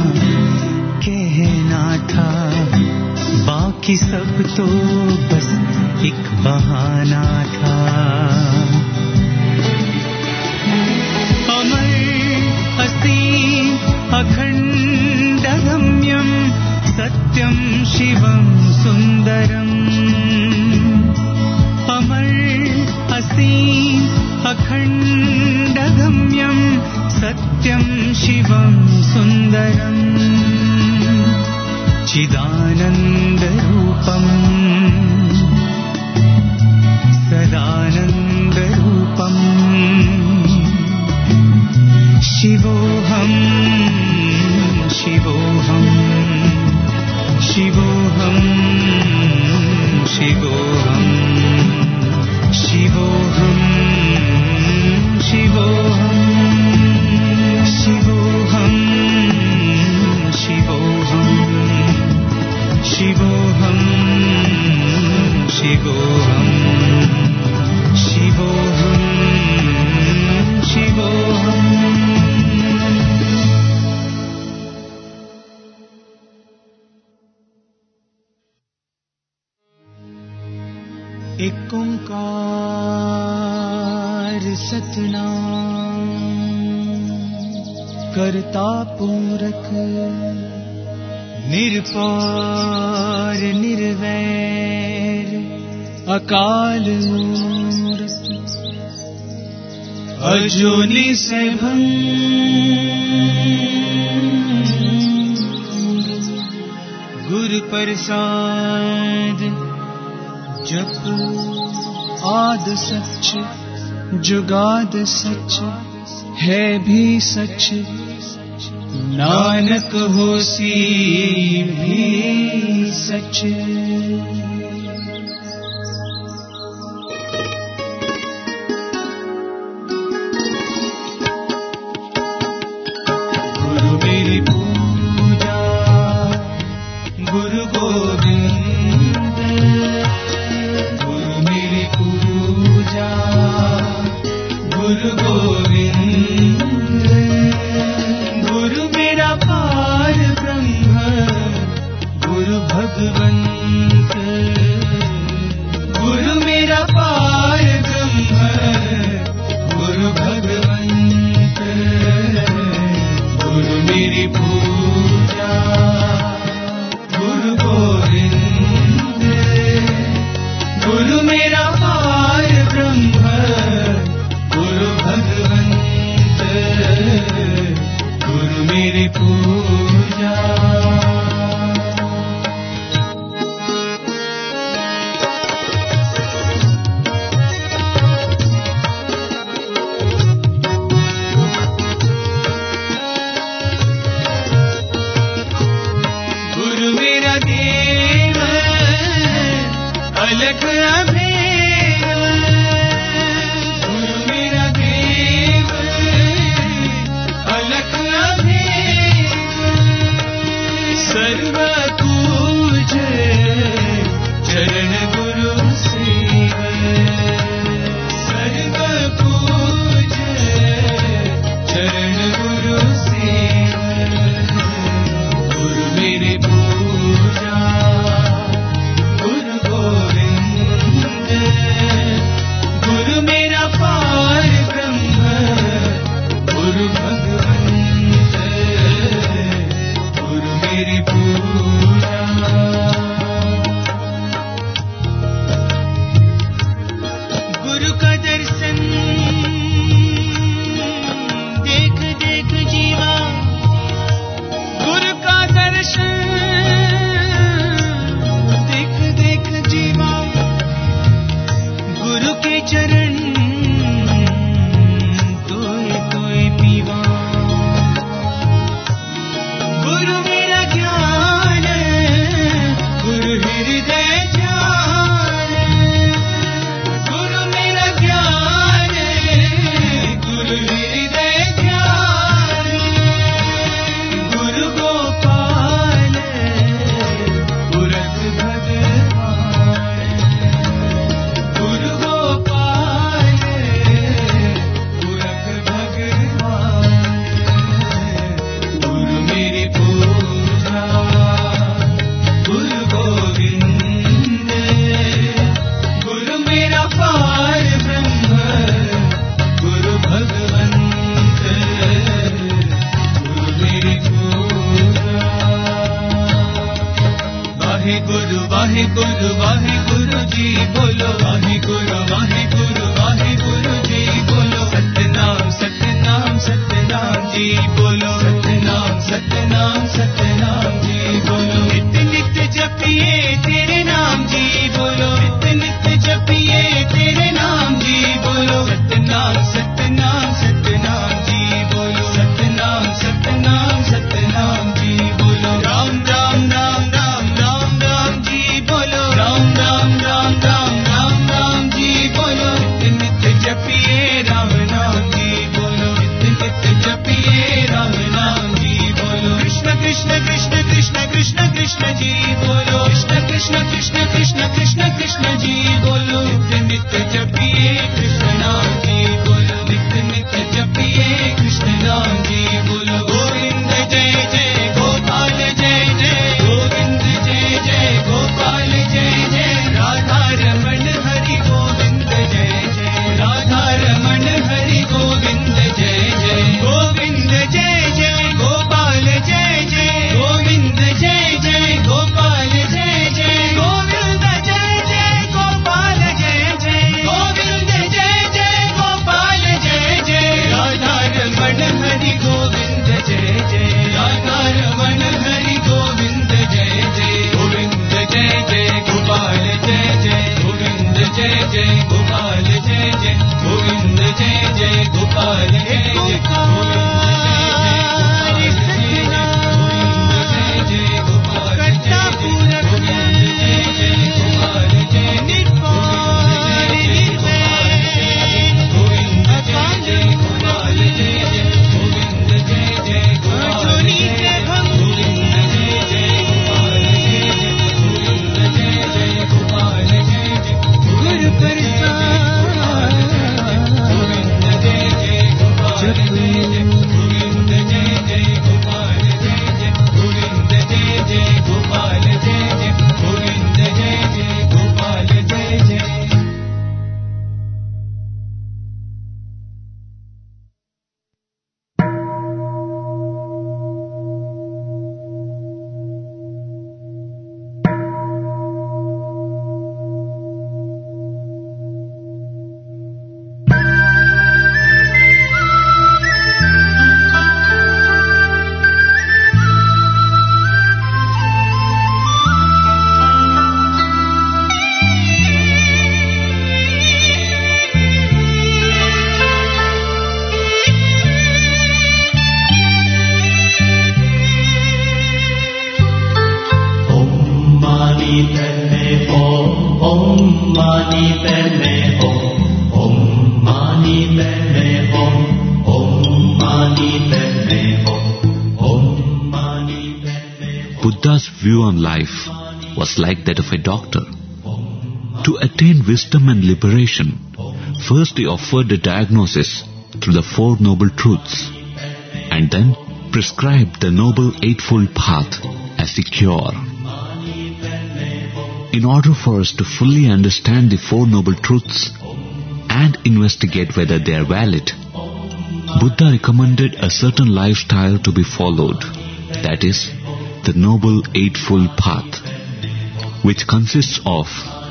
कहना था बाकी सब तो बस एक बहाना था अमर असीम अखंड गम्यम सत्यम शिवम सुंदरम अमर असीम अखंड गम्यम सत्यं शिवं सुन्दरम् चिदानन्दरूपम् सदानन्दरूपम् शिवोऽहम् शिवोऽहम् शिवोऽहम् शिवोऽहम् शिवोऽहम् शिवोऽहम् शिवोऽहम् शिवोऽहम् शिवोऽहम् शिवोऽहम् शिवोऽहम् शिवोऽहम् एक ओंकार सतनाम करता पूरक निरपार निर्वैर अकाल मूरत अजूनी सैभं गुरु प्रसाद जप आद सच जुगाद सच है भी सच नानक होसी भी सच गुरु मेरी पूजा गुरु गोविंद गुरु मेरी पूजा गुरु गोविंद गुरु मेरा पार ब्रह्म गुरु भगवंत अलख अभेद गुरु मेरा देव अलख अभेद सर्व पूज चरण गुरु सेव सर्व पूज चरण गुरु सेव गुरु मेरे पूजा गुरु गोविंद गुरु मेरा पार ब्रह्म गुरु भगवंत गुरु मेरी पूजा गुरु का दर्शन देख देख जीवा गुरु का दर्शन देख देख जीवा गुरु के चरण तोय तोय पीवा गुरु मेरा ज्ञान गुरु हृदय ध्यान गुरु मेरा ज्ञान गुरु हृदय ध्यान गुरु गोपाल पुरख भगवान गुरु गोपाल पुरख भगवान गुरु मेरी पूजा गुरु गोविंद गुरु मेरा पार ब्रह्म गुरु भगवंत गुरु मेरी पूजा वाहे गुरु वाहे गुरु वाहे गुरु जी बोलो वाहे गुरु वाहे गुरु वाहे गुरु जी बोलो सतनाम सतनाम सतनाम जी बोलो सतनाम सतनाम सतनाम जी बोलो नित्य नित्य जपिए तेरे नाम जी बोलो नित्य नित्य जपिए तेरे नाम जी बोलो सतनाम सतनाम सतनाम जी बोलो सतनाम सतनाम सतनाम जी बोलो राम राम राम राम राम राम जी बोलो राम राम राम राम राम राम जी बोलो नित्य नित्य जपिए राम नाम जी बोलो नित्य नित्य जपिए राम नाम जी बोलो कृष्ण कृष्ण कृष्ण कृष्ण कृष्ण कृष्ण जी बोलो कृष्ण कृष्ण कृष्ण कृष्ण कृष्ण कृष्ण जी बोलो नित्य नित्य जपिए कृष्ण नाम जी बोलो नित्य नित्य जपिए कृष्ण नाम जी बोलो गोविंद जय जय गोपाल जय जय गोविंद जय जय गोपाल जय जय राधा रमण हरि गोविंद जय जय राधा रमण हरि गोविंद जय जय गोविंद जय जय गोपाल जय जय गोविंद जय जय गोपाल जय जय गोविंद जय mani padme hum, om mani padme hum, om mani padme hum, om mani padme hum. Buddha's view on life was like that of a doctor. To attain wisdom and liberation, first he offered a diagnosis through the Four Noble Truths, and then prescribed the Noble Eightfold Path as the cure. In order for us to fully understand the Four Noble Truths and investigate whether they are valid, Buddha recommended a certain lifestyle to be followed, that is, the Noble Eightfold Path, which consists of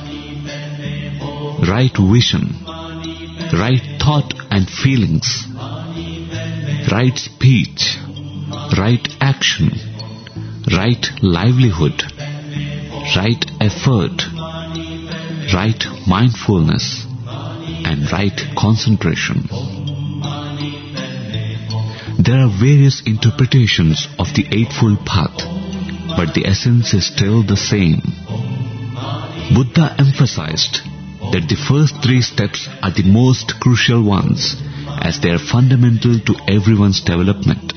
right vision, right thought and feelings, right speech, right action, right livelihood, right effort, right mindfulness, and right concentration. There are various interpretations of the Eightfold Path, but the essence is still the same. Buddha emphasized that the first three steps are the most crucial ones, as they are fundamental to everyone's development.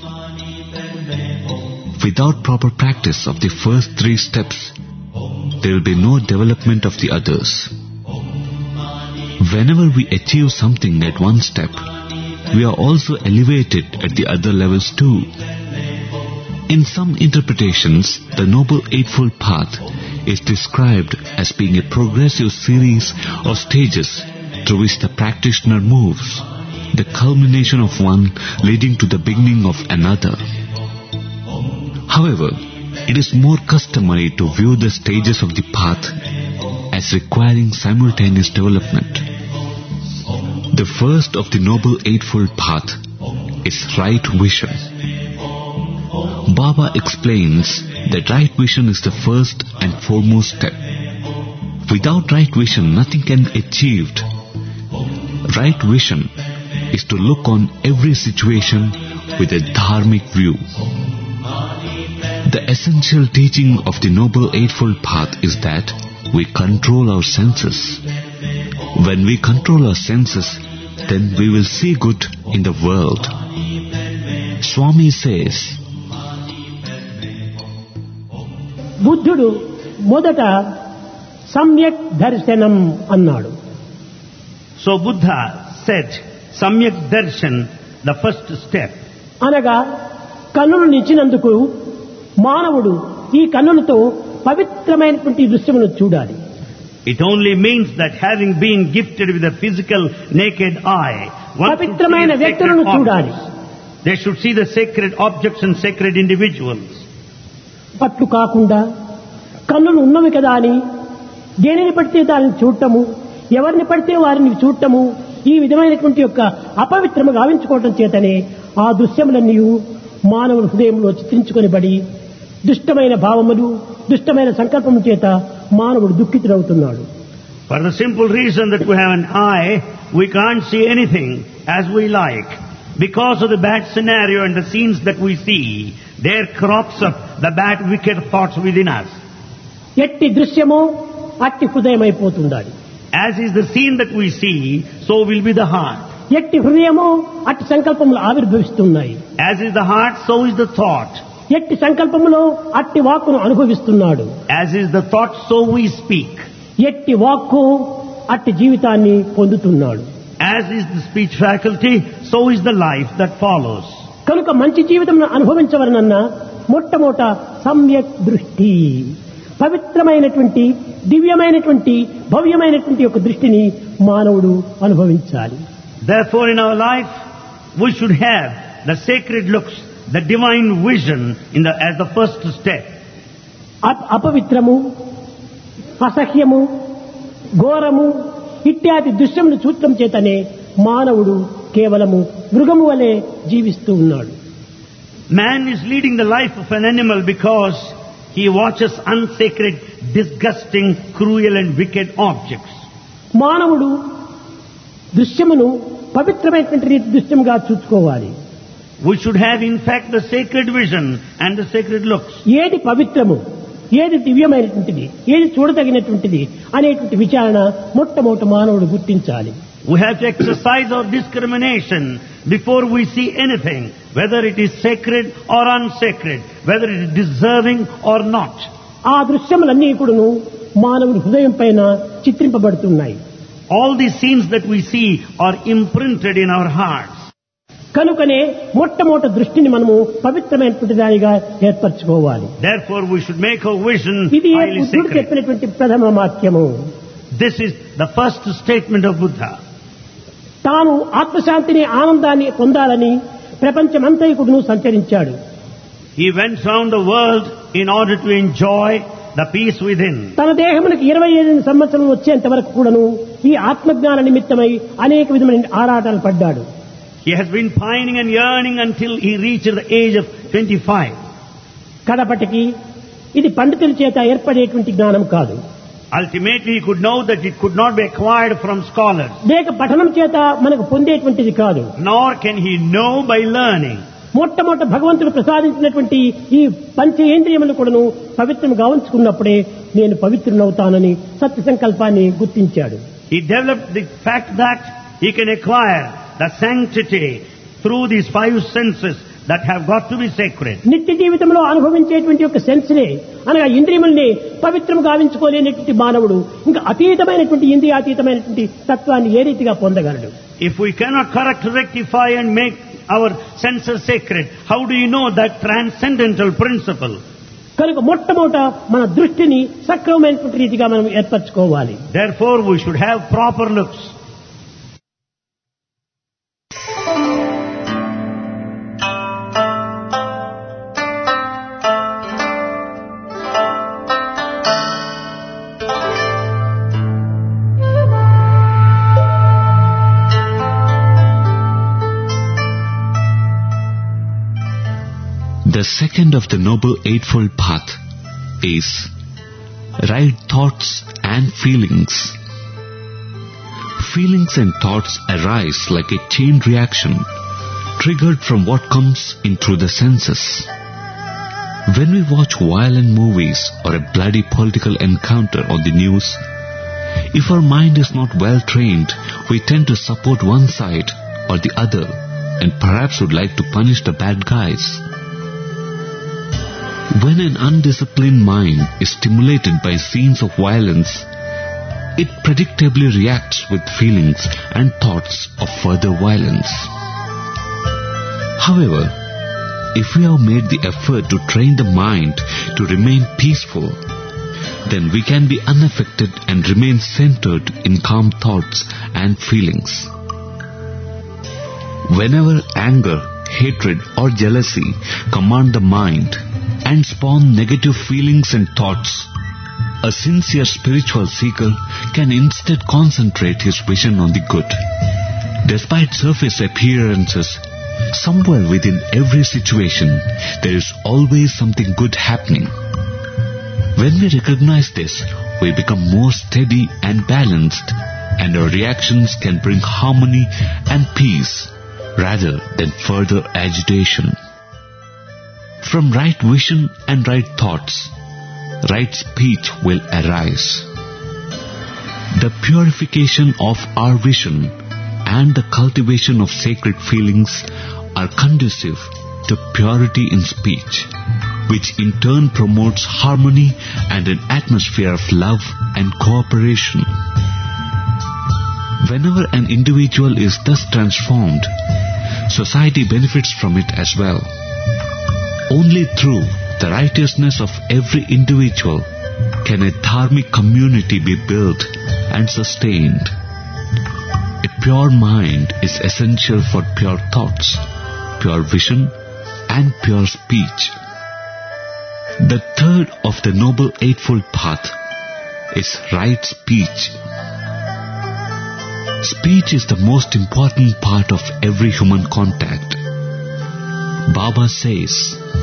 Without proper practice of the first three steps, there will be no development of the others. Whenever we achieve something at one step, we are also elevated at the other levels too. In some interpretations, the Noble Eightfold Path is described as being a progressive series of stages through which the practitioner moves, the culmination of one leading to the beginning of another. However, it is more customary to view the stages of the path as requiring simultaneous development. The first of the Noble Eightfold Path is right vision. Baba explains that right vision is the first and foremost step. Without right vision, nothing can be achieved. Right vision is to look on every situation with a dharmic view. The essential teaching of the Noble Eightfold Path is that we control our senses. When we control our senses, then we will see good in the world. Swami says, బుద్ధుడు మొదట సమ్యక్ దర్శనం అన్నాడు. So Buddha said, Samyak Darshan, the first step. అనగా కన్నులను ఇచ్చినందుకు మానవుడు ఈ కన్నులతో పవిత్రమైనటువంటి దృశ్యమును చూడాలి. It only means that having been gifted with a physical naked eye, one should see పవిత్రమైన the sacred వ్యక్తులను చూడాలి. objects. They should see the sacred objects and sacred individuals. అట్లు కాకుండా కన్నులు ఉన్నవి కదా అని దేనిని పడితే దానిని చూడటము, ఎవరిని పడితే వారిని చూడటము, ఈ విధమైనటువంటి యొక్క అపవిత్రము గావించుకోవటం చేతనే ఆ దృశ్యములన్నీ మానవుని హృదయంలో చిత్రించుకొనిబడి దుష్టమైన భావములు, దుష్టమైన సంకల్పము చేత మానవుడు దుఃఖితుడవుతున్నాడు. For the simple reason that we have an eye, we can't see anything as we like. Because of the bad scenario and the scenes that we see, there crops up the bad wicked thoughts within us. ఎట్టి దృశ్యమో అట్టి హృదయమైపోతుండాలి. As is the scene that we see, so will be the heart. ఎట్టి హృదయమో అట్టి సంకల్పములు ఆవిర్భవిస్తున్నాయి. As is the heart, so is the thought. ఎట్టి సంకల్పములో అట్టి వాక్కును అనుభవిస్తున్నాడు. As is the thought, so we speak. ఎట్టి వాక్కు అట్టి జీవితాన్ని పొందుతున్నాడు. As is the speech faculty, so is the life that follows. కనుక మంచి జీవితం అనుభవించవలనన్నా మొట్టమొదట సమ్యక్ దృష్టి, పవిత్రమైనటువంటి దివ్యమైనటువంటి భవ్యమైనటువంటి యొక్క దృష్టిని మానవుడు అనుభవించాలి. Therefore in our life, we should have the sacred looks, the divine vision in the, as the first step. అప- అపవిత్రము, అసహ్యము, ఘోరము ఇత్యాది దృశ్యములు చూడటం చేతనే మానవుడు కేవలము మృగము వలె జీవిస్తూ ఉన్నాడు. Man is leading the life of an animal because he watches unsacred, disgusting, cruel and wicked objects. మానవుడు దృశ్యమును పవిత్రమైనటువంటి రీతి దృశ్యముగా చూసుకోవాలి. We should have in fact the sacred vision and the sacred looks. ఏది పవిత్రము, ఏది దివ్యమైనటువంటిది, ఏది చూడదగినటువంటిది అనేటువంటి విచారణ మొట్టమొదటి మానవుడు గుర్తించాలి. We have to exercise our discrimination before we see anything, whether it is sacred or unsacred, whether it is deserving or not. ఆ దృశ్యములన్నీ కూడాను మానవుని హృదయం పైన చిత్రింపబడుతున్నాయి. All these scenes that we see are imprinted in our hearts. కనుకనే మొట్టమొదటి దృష్టిని మనము పవిత్రమైనటువంటి దానిగా ఏర్పరచుకోవాలి. Therefore we should make our vision ఇది highly బుద్ధుడు sacred. చెప్పినటువంటి ప్రథమ వాక్యము. This is the first statement of Buddha. తాను ఆత్మశాంతిని, ఆనందాన్ని పొందాలని ప్రపంచమంతైకుడును సంచరించాడు. He went round the world in order to enjoy the peace within. తన దేహమునికి ఇరవై ఐదు సంవత్సరం వచ్చేంత వరకు కూడాను ఈ ఆత్మజ్ఞాన నిమిత్తమై అనేక విధమైన ఆరాటాలు పడ్డాడు. He has been pining and yearning until he reached the age of twenty-five. కడపటికి ఇది పండితుల చేత ఏర్పడేటువంటి జ్ఞానం కాదు. Ultimately he could know that it could not be acquired from scholars. లేక పఠనం చేత మనకు పొందేటువంటిది కాదు. Nor can he know by learning. మొట్టమొదట భగవంతుడు ప్రసాదించినటువంటి ఈ పంచేంద్రియములు కూడాను పవిత్రం గావించుకున్నప్పుడే నేను పవిత్రునవుతానని సత్య సంకల్పాన్ని గుర్తించాడు. He developed the fact that he can acquire the sanctity through these five senses that have got to be sacred. నిత్య జీవితంలో అనుభవించేటువంటి ఒక సెన్స్నే అనగా ఇంద్రియముల్ని పవిత్రం గావించుకోలేనటువంటి మానవుడు ఇంకా అతీతమైనటువంటి ఇంద్రియాతీతమైనటువంటి తత్వాన్ని ఏ రీతిగా పొందగలడు? If we cannot correct, rectify and make our senses sacred, how do you know that transcendental principle? కనుక మొట్టమొదట మన దృష్టిని సక్రమమైనటువంటి రీతిగా మనం ఏర్పరచుకోవాలి. Therefore we should have proper looks. The second of the Noble Eightfold Path is right thoughts and feelings. Feelings and thoughts arise like a chain reaction, triggered from what comes in through the senses. When we watch violent movies or a bloody political encounter on the news, if our mind is not well trained, we tend to support one side or the other and perhaps would like to punish the bad guys. When an undisciplined mind is stimulated by scenes of violence, it predictably reacts with feelings and thoughts of further violence. However, if we have made the effort to train the mind to remain peaceful, then we can be unaffected and remain centered in calm thoughts and feelings. Whenever anger, hatred or jealousy command the mind and spawn negative feelings and thoughts, a sincere spiritual seeker can instead concentrate his vision on the good. Despite surface appearances, somewhere within every situation, there is always something good happening. When we recognize this, we become more steady and balanced, and our reactions can bring harmony and peace rather than further agitation. From right vision and right thoughts, right speech will arise. The purification of our vision and the cultivation of sacred feelings are conducive to purity in speech, which in turn promotes harmony and an atmosphere of love and cooperation. Whenever an individual is thus transformed, society benefits from it as well. Only through the righteousness of every individual can a dharmic community be built and sustained. A pure mind is essential for pure thoughts, pure vision, and pure speech. The third of the Noble Eightfold Path is right speech. Speech is the most important part of every human contact. Baba says,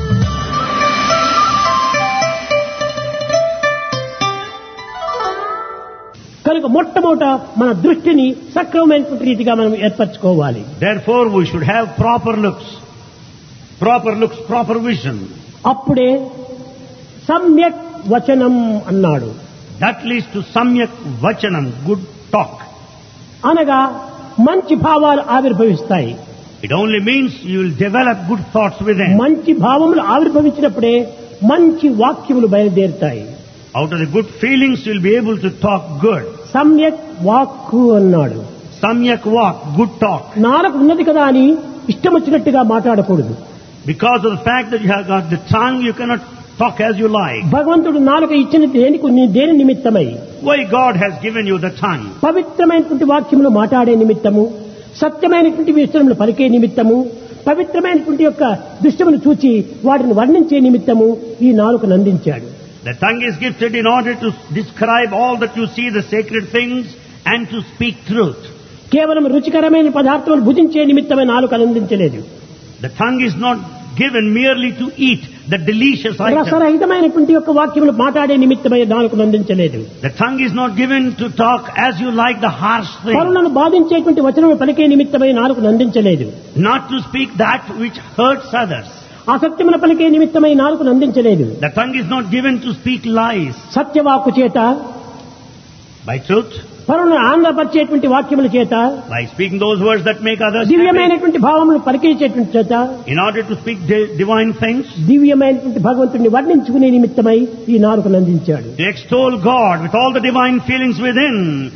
కనుక మొట్టమొదట మన దృష్టిని సక్రమమైనటువంటి రీతిగా మనం ఏర్పరచుకోవాలి. Therefore we should have proper looks. Proper looks, proper vision. అప్పుడే సమ్యక్ వచనం అన్నాడు. That leads to samyak vachanam, good talk. అనగా మంచి భావాలు ఆవిర్భవిస్తాయి. It only means you will develop good thoughts within. మంచి భావములు ఆవిర్భవించినప్పుడే మంచి వాక్యములు బయలుదేరుతాయి. Out of the good feelings you will be able to talk good. సమ్యక్ వాక్కు అన్నాడు. Samyak walk, good talk. నాలుక ఉన్నది కదా అని ఇష్టం వచ్చినట్టుగా మాట్లాడకూడదు. Because of the fact that you have got the tongue, you cannot talk as you like. భగవంతుడు నాలుక ఇచ్చిన దేనికి దేని నిమిత్తమై? Why God has given you the tongue? పవిత్రమైనటువంటి వాక్యములు మాట్లాడే నిమిత్తము, సత్యమైనటువంటి విషయములు పలికే నిమిత్తము, పవిత్రమైనటువంటి యొక్క దృశ్యమును చూచి వాటిని వర్ణించే నిమిత్తము ఈ నాలుకను అందించాడు. The tongue is gifted in order to describe all that you see, the sacred things, and to speak truth. కేవలం రుచికరమైన పదార్థాలు భుజించే నిమిత్తమే నాలుకను అందించలేదు. The tongue is not given merely to eat the delicious items. రసరహితమైనటువంటి యొక్క వాక్యములు మాట్లాడే నిమిత్తమే నాలుకను అందించలేదు. The tongue is not given to talk as you like the harsh things. పరులను బాధించేటువంటి వచనములు పలికే నిమిత్తమే నాలుకను అందించలేదు. Not to speak that which hurts others. అసత్యముల పలికే నిమిత్తమై నాలుకను అందించలేదు. The tongue is not given to speak lies. సత్యవాక్కు చేత, By truth, పరులను ఆనందపరిచేటువంటి వాక్యముల చేత, by speaking those words that make others happy, దివ్యమైనటువంటి భావములు పలికేసేటువంటి చేత, in order to speak di- divine things, దివ్యమైనటువంటి భగవంతుడిని వర్ణించుకునే నిమిత్తమై ఈ నాలుకను అందించాడు. to extol God with all the divine feelings within.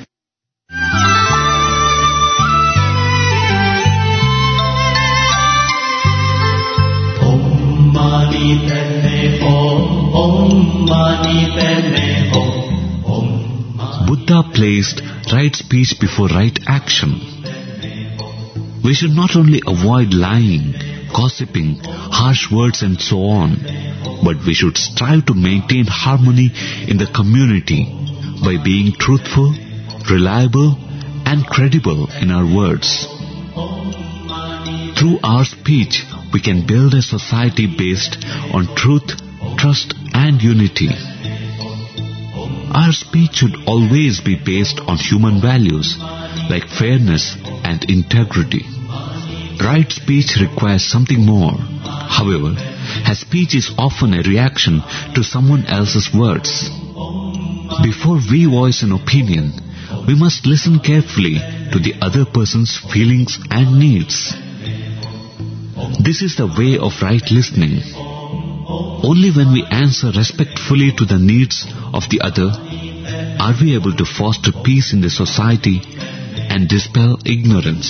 Om Mani Padme Hum, Om Mani Padme Hum, Om Mani. Buddha placed right speech before right action. We should not only avoid lying, gossiping, harsh words and so on, but we should strive to maintain harmony in the community by being truthful, reliable and credible in our words. Through our speech, we can build a society based on truth, trust and unity. Our speech should always be based on human values like fairness and integrity. Right speech requires something more. However, as speech is often a reaction to someone else's words. Before we voice an opinion, we must listen carefully to the other person's feelings and needs. This is the way of right listening. Only when we answer respectfully to the needs of the other are we able to foster peace in the society and dispel ignorance.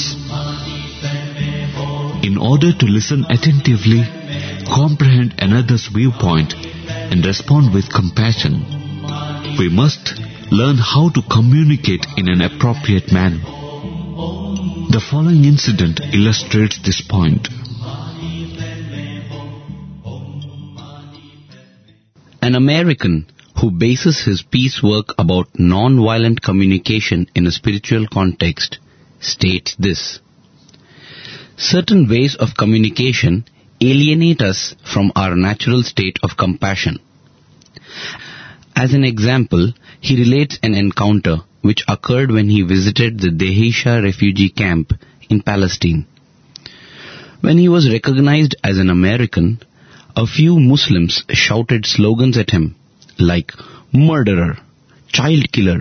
In order to listen attentively, comprehend another's viewpoint and respond with compassion, we must learn how to communicate in an appropriate manner. The following incident illustrates this point. An American who bases his peace work about non-violent communication in a spiritual context states this: certain ways of communication alienate us from our natural state of compassion. As an example, he relates an encounter which occurred when he visited the Dehisha refugee camp in Palestine. When he was recognized as an American, a few Muslims shouted slogans at him like murderer, child killer.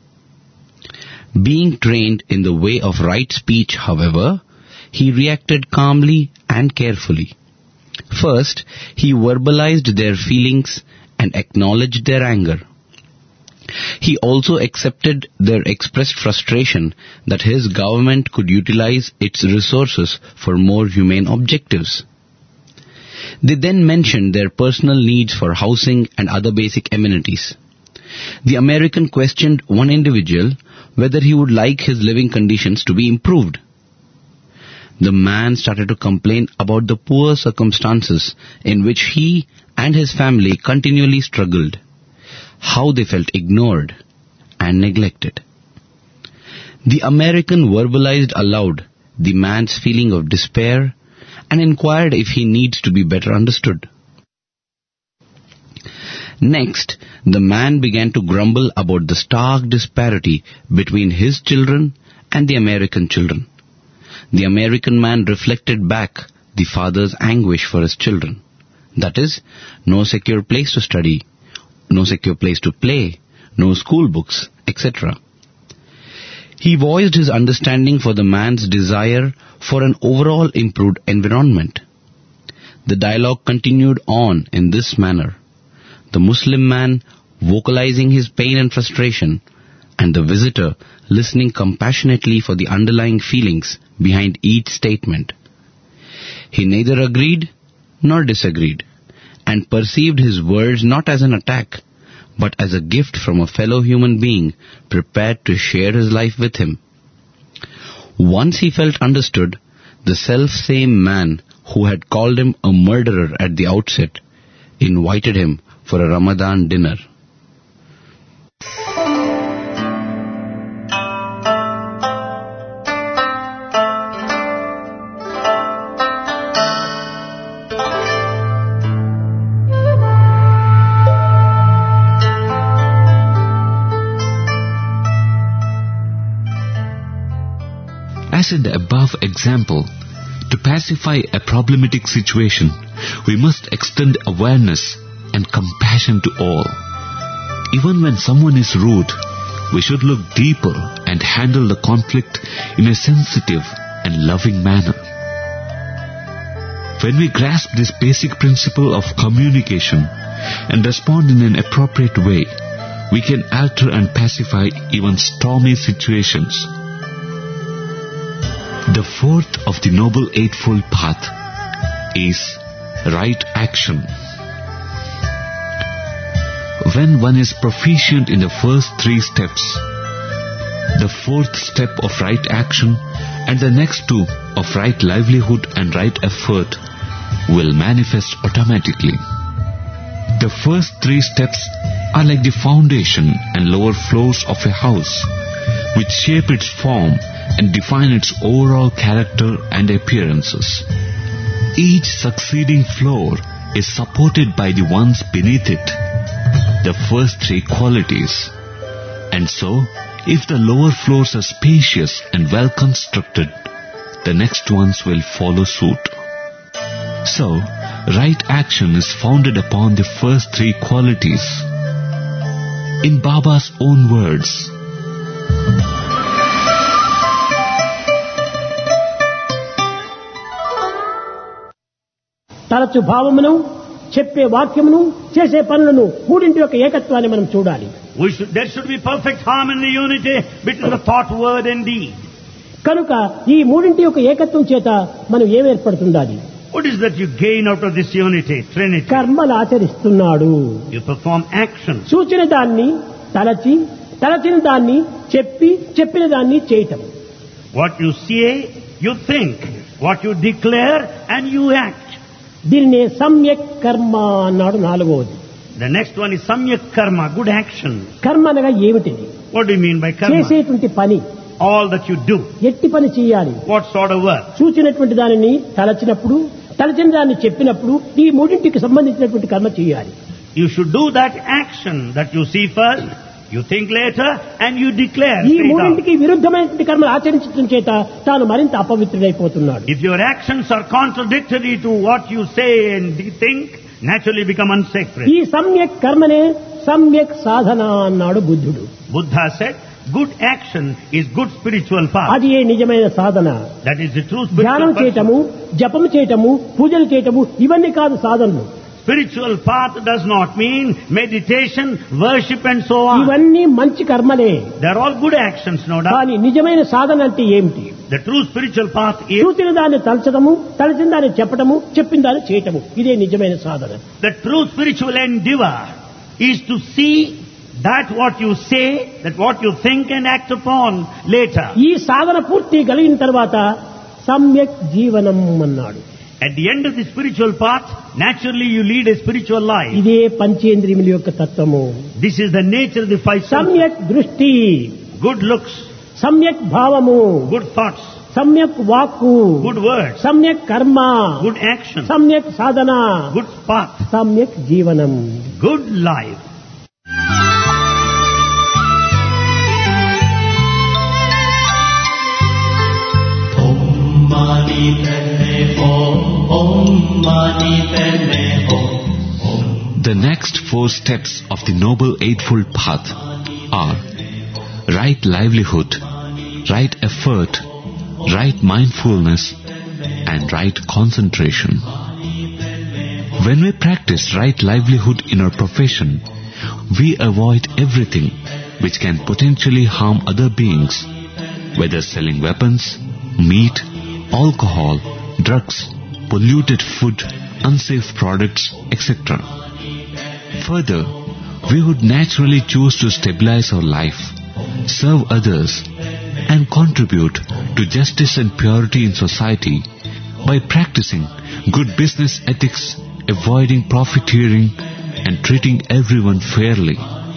Being trained in the way of right speech, however, he reacted calmly and carefully. First, he verbalized their feelings and acknowledged their anger. He also accepted their expressed frustration that his government could utilize its resources for more humane objectives. They then mentioned their personal needs for housing and other basic amenities. The American questioned one individual whether he would like his living conditions to be improved. The man started to complain about the poor circumstances in which he and his family continually struggled, how they felt ignored and neglected. The American verbalized aloud the man's feeling of despair and inquired if he needs to be better understood. Next, the man began to grumble about the stark disparity between his children and the American children. The American man reflected back the father's anguish for his children. That is, no secure place to study, no secure place to play, no school books, et cetera. He voiced his understanding for the man's desire for an overall improved environment. The dialogue continued on in this manner, the Muslim man vocalizing his pain and frustration, and the visitor listening compassionately for the underlying feelings behind each statement. He neither agreed nor disagreed, and perceived his words not as an attack, but as a gift from a fellow human being prepared to share his life with him. Once he felt understood, the self-same man who had called him a murderer at the outset invited him for a Ramadan dinner. As in the above example, to pacify a problematic situation, we must extend awareness and compassion to all. Even when someone is rude, we should look deeper and handle the conflict in a sensitive and loving manner. When we grasp this basic principle of communication and respond in an appropriate way, we can alter and pacify even stormy situations. The fourth of the Noble Eightfold Path is right action. When one is proficient in the first three steps, the fourth step of right action and the next two of right livelihood and right effort will manifest automatically. The first three steps are like the foundation and lower floors of a house, which shape its form and define its overall character and appearances. Each succeeding floor is supported by the ones beneath it, the first three qualities. And so, if the lower floors are spacious and well constructed, the next ones will follow suit. So, right action is founded upon the first three qualities. In Baba's own words, తరచు భావమును, చెప్పే వాక్యమును, చేసే పనులను మూడింటి యొక్క ఏకత్వాన్ని మనం చూడాలి. We should, there should be perfect harmony and unity between the thought, word and deed. కనుక ఈ మూడింటి యొక్క ఏకత్వం చేత మనం ఏం ఏర్పడుతుండాలి? What is that you gain out of this unity, Trinity? కర్మలు ఆచరిస్తున్నాడు. You perform action. సూచిన దాన్ని తలచి, తలచిన దాన్ని చెప్పి, చెప్పిన దాన్ని చేయటం. What you say, you think. What you declare and you act. దీనినే సమ్యక్ కర్మ అన్నాడు నాలుగవది. The next one is samyak karma, good action. కర్మ అనగా ఏమిటిది? What do you mean by karma? చేసేటువంటి పని. All that you do. ఎట్టి పని చేయాలి. What sort of work? సూచినటువంటి దానిని తలచినప్పుడు, తలచిన దాన్ని చెప్పినప్పుడు ఈ మూడింటికి సంబంధించినటువంటి కర్మ చేయాలి. You should do that action that you see first, you think later and you declare. ఈ మూడింటికి విరుద్ధమైనటువంటి కర్మలు ఆచరించడం చేత తాను మరింత అపవిత్రుడైపోతున్నాడు. If your actions are contradictory to what you say and think, naturally become unsacred. ఈ సమ్యక్ కర్మనే సమ్యక్ సాధన అన్నాడు బుద్ధుడు. Buddha said, good action is good spiritual path. అది ఏ నిజమైన సాధన. That is the true spiritual ధ్యానం చేయటము, జపం చేయటము, పూజలు చేయటము ఇవన్నీ కాదు సాధనలు. Spiritual path does not mean meditation, worship and so on. ఇవన్నీ మంచి కర్మలే. They are all good actions, no doubt. కానీ నిజమైన సాధన అంటే ఏమిటి? The true spiritual path is చూసిన దాన్ని తలచడము, తలచిన దాన్ని చెప్పటము, చెప్పిన దాన్ని చేయటము. ఇదే నిజమైన సాధన. The true spiritual endeavor is to see that what you say, that what you think and act upon later. ఈ సాధన పూర్తి కలిగిన తర్వాత సమ్యక్ జీవనం అన్నాడు. At the end of the spiritual path, naturally you lead a spiritual life. ఇదే పంచేంద్రియముల యొక్క తత్వము. This is the nature of the five senses. సమ్యక్ దృష్టి, good looks, సమ్యక్ భావము, good thoughts, సమ్యక్ వాక్కు, good words, సమ్యక్ కర్మ, good action, సమ్యక్ సాధన, good path, సమ్యక్ జీవనం, good life. The next four steps of the Noble Eightfold Path are right livelihood, right effort, right mindfulness, and right concentration. When we practice right livelihood in our profession, we avoid everything which can potentially harm other beings, whether selling weapons, meat, alcohol, drugs, polluted food, unsafe products, et cetera. Further, we would naturally choose to stabilize our life, serve others, and contribute to justice and purity in society by practicing good business ethics, avoiding profiteering, and treating everyone fairly.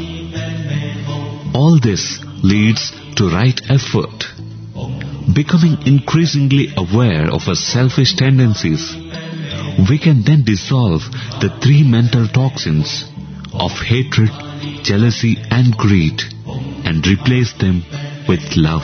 All this leads to right effort. Becoming increasingly aware of our selfish tendencies, we can then dissolve the three mental toxins of hatred, jealousy, and greed and replace them with love.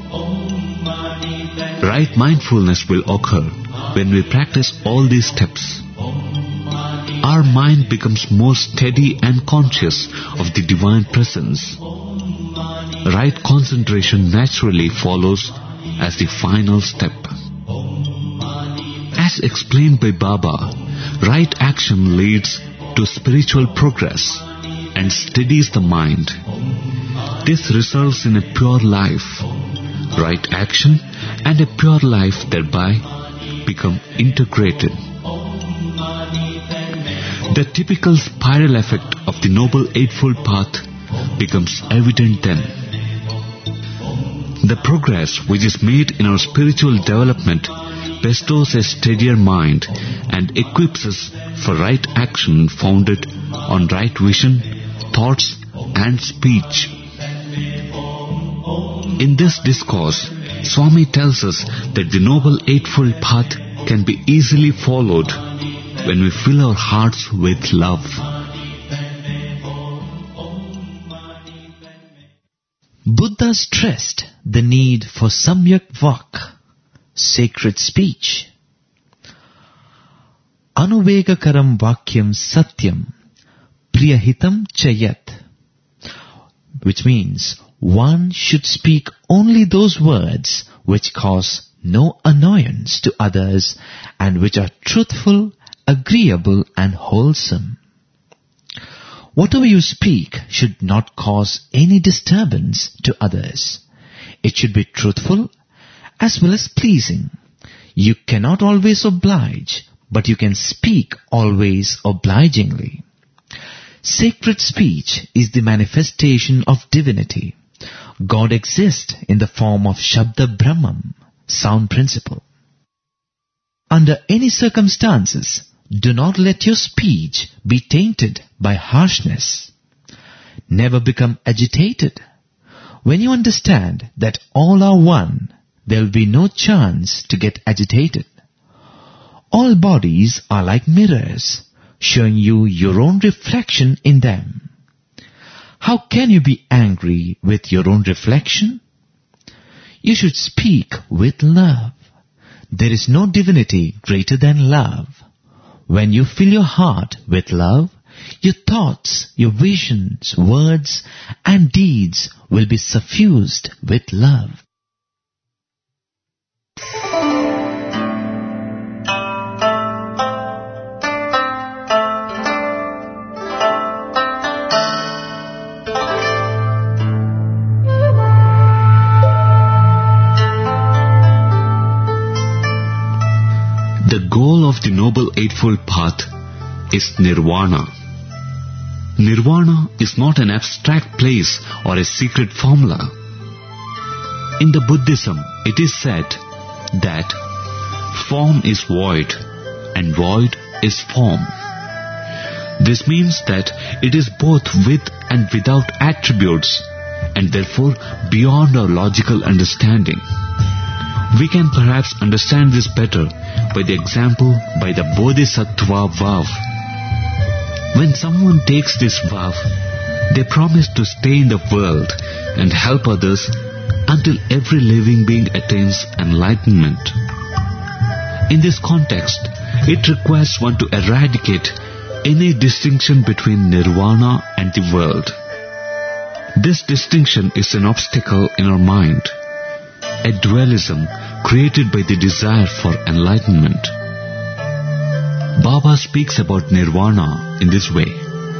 Right mindfulness will occur when we practice all these steps. Our mind becomes more steady and conscious of the divine presence. Right concentration naturally follows as the final step. As explained by Baba, right action leads to spiritual progress and steadies the mind. This results in a pure life. Right action and a pure life thereby become integrated. The typical spiral effect of the Noble Eightfold Path becomes evident then. The progress which is made in our spiritual development bestows a steadier mind and equips us for right action founded on right vision, thoughts, and speech. In this discourse, Swami tells us that the Noble Eightfold Path can be easily followed when we fill our hearts with love. Buddha stressed the need for samyak vak, sacred speech. Anuvegakaram vakyam satyam priyahitam chayat, which means one should speak only those words which cause no annoyance to others and which are truthful, agreeable, and wholesome. Whatever you speak should not cause any disturbance to others. It should be truthful as well as pleasing. You cannot always oblige, but you can speak always obligingly. Sacred speech is the manifestation of divinity. God exists in the form of Shabda Brahman, sound principle. Under any circumstances, do not let your speech be tainted by harshness. Never become agitated. When you understand that all are one, there will be no chance to get agitated. All bodies are like mirrors, showing you your own reflection in them. How can you be angry with your own reflection? You should speak with love. There is no divinity greater than love. When you fill your heart with love, your thoughts, your visions, words, and deeds will be suffused with love. The goal of the Noble Eightfold Path is Nirvana. Nirvana is not an abstract place or a secret formula. In the Buddhism, it is said that form is void and void is form. This means that it is both with and without attributes and therefore beyond our logical understanding. We can perhaps understand this better by the example by the Bodhisattva vow. When someone takes this vow, they promise to stay in the world and help others until every living being attains enlightenment. In this context, it requires one to eradicate any distinction between nirvana and the world. This distinction is an obstacle in our mind, a dualism created by the desire for enlightenment. Baba speaks about nirvana in this way.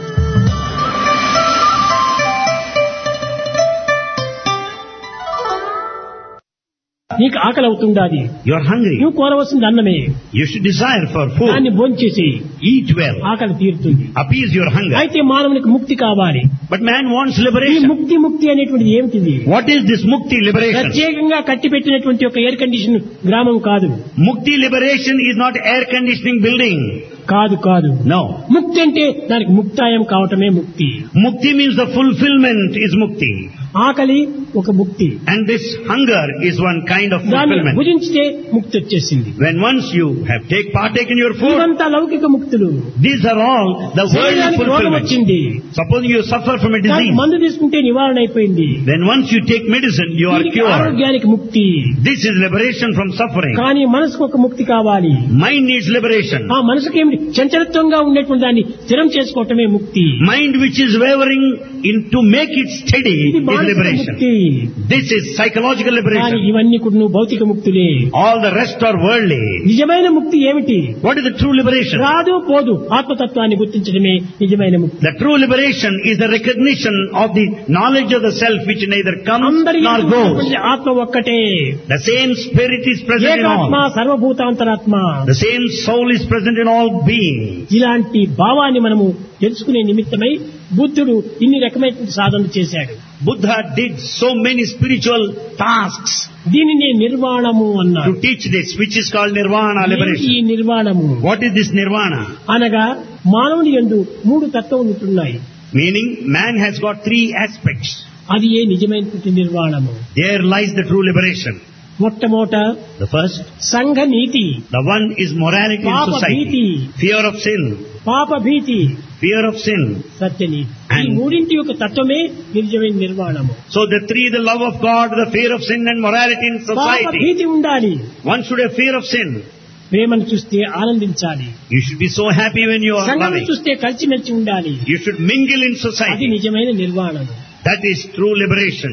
నీకు ఆకలి అవుతుండాది. You are hungry. నువ్వు కోరవలసింది అన్నమే. You should desire for food. దాన్ని భోంచేసి Eat well. ఆకలి తీరుతుంది. Appease your hunger. అయితే మానవునికి ముక్తి కావాలి. But man wants ఈ liberation. ముక్తి ముక్తి అనేటువంటిది ఏమిటిది? What is this mukti liberation? ప్రత్యేకంగా కట్టిపెట్టినటువంటి ఒక ఎయిర్ కండిషన్ గ్రామం కాదు. Mukti liberation is not air conditioning building. కాదు కాదు. No. ముక్తి అంటే దానికి ముక్తాయం కావటమే ముక్తి. Mukti means the fulfillment is mukti. ఆకలి ఒక ముక్తి. And this hunger is one kind of దాన్ని fulfillment. భుజించితే ముక్తి వచ్చేసింది. When once you have take partaken your food, ఇవంతా లౌకిక ముక్తులు. these are all the worldly శరీరానికి రోగం fulfillment. వచ్చింది. Suppose you suffer from a దానికి disease. మందు తీసుకుంటే నివారణ అయిపోయింది. Then once you take medicine, you are దీనికి cured. ఆరోగ్యానికి ముక్తి. This is liberation from suffering. కానీ మనసుకు ఒక ముక్తి కావాలి. Mind needs liberation. ఆ మనసుకి ఏమిటి చంచలత్వంగా ఉండేటువంటి దాన్ని స్థిరం చేసుకోవటమే ముక్తి. Mind which is wavering in to make it steady ఇది is మానసిక liberation. ముక్తి. This is psychological కానీ liberation. ఇవన్నీ కూడా భౌతిక ముక్తులే. All the rest are worldly. నిజమైన ముక్తి ఏమిటి? What is the true liberation? రాదు పోదు ఆత్మతత్వాన్ని గుర్తించడమే నిజమైన ముక్తి. The true liberation is the recognition of the knowledge of the self which neither comes అందరి nor యందు goes. ఉన్నటువంటి ఆత్మ ఒక్కటే. The same spirit is present in ఏకాత్మ all. సర్వభూతాంతరాత్మ. The same soul is present in all beings. ఇలాంటి భావాన్ని మనము తెలుసుకునే నిమిత్తమై బుద్ధుడు ఇన్ని రకమైన సాధనలు చేశాడు. Buddha did so many spiritual tasks దీనిని నిర్వాణము అన్నారు. to teach this, which is called nirvana ఈ liberation. నిర్వాణము What is this nirvana? అనగా మానవుని యందు మూడు తత్వములు ఉంటున్నాయి. Meaning, man has got three aspects. అది ఏ నిజమైనటువంటి నిర్వాణము. There lies the true liberation. మొట్టమొదట The first, సంఘ నీతి, the one is morality in పాప society. భీతి, Fear of sin. పాప భీతి, Fear of sin. సత్యనీతి. ఈ And- మూడింటి యొక్క తత్వమే నిజమైన నిర్వాణము. So the three, the love of God, the fear of sin and morality in పాప society. భీతి ఉండాలి. One should have fear of sin. ప్రేమను చూస్తే ఆనందించాలి. You should be so happy when you are సంఘం loving. చూస్తే కలిసిమెలిసి ఉండాలి. You should mingle in అది society. నిజమైన నిర్వాణము. That is true liberation.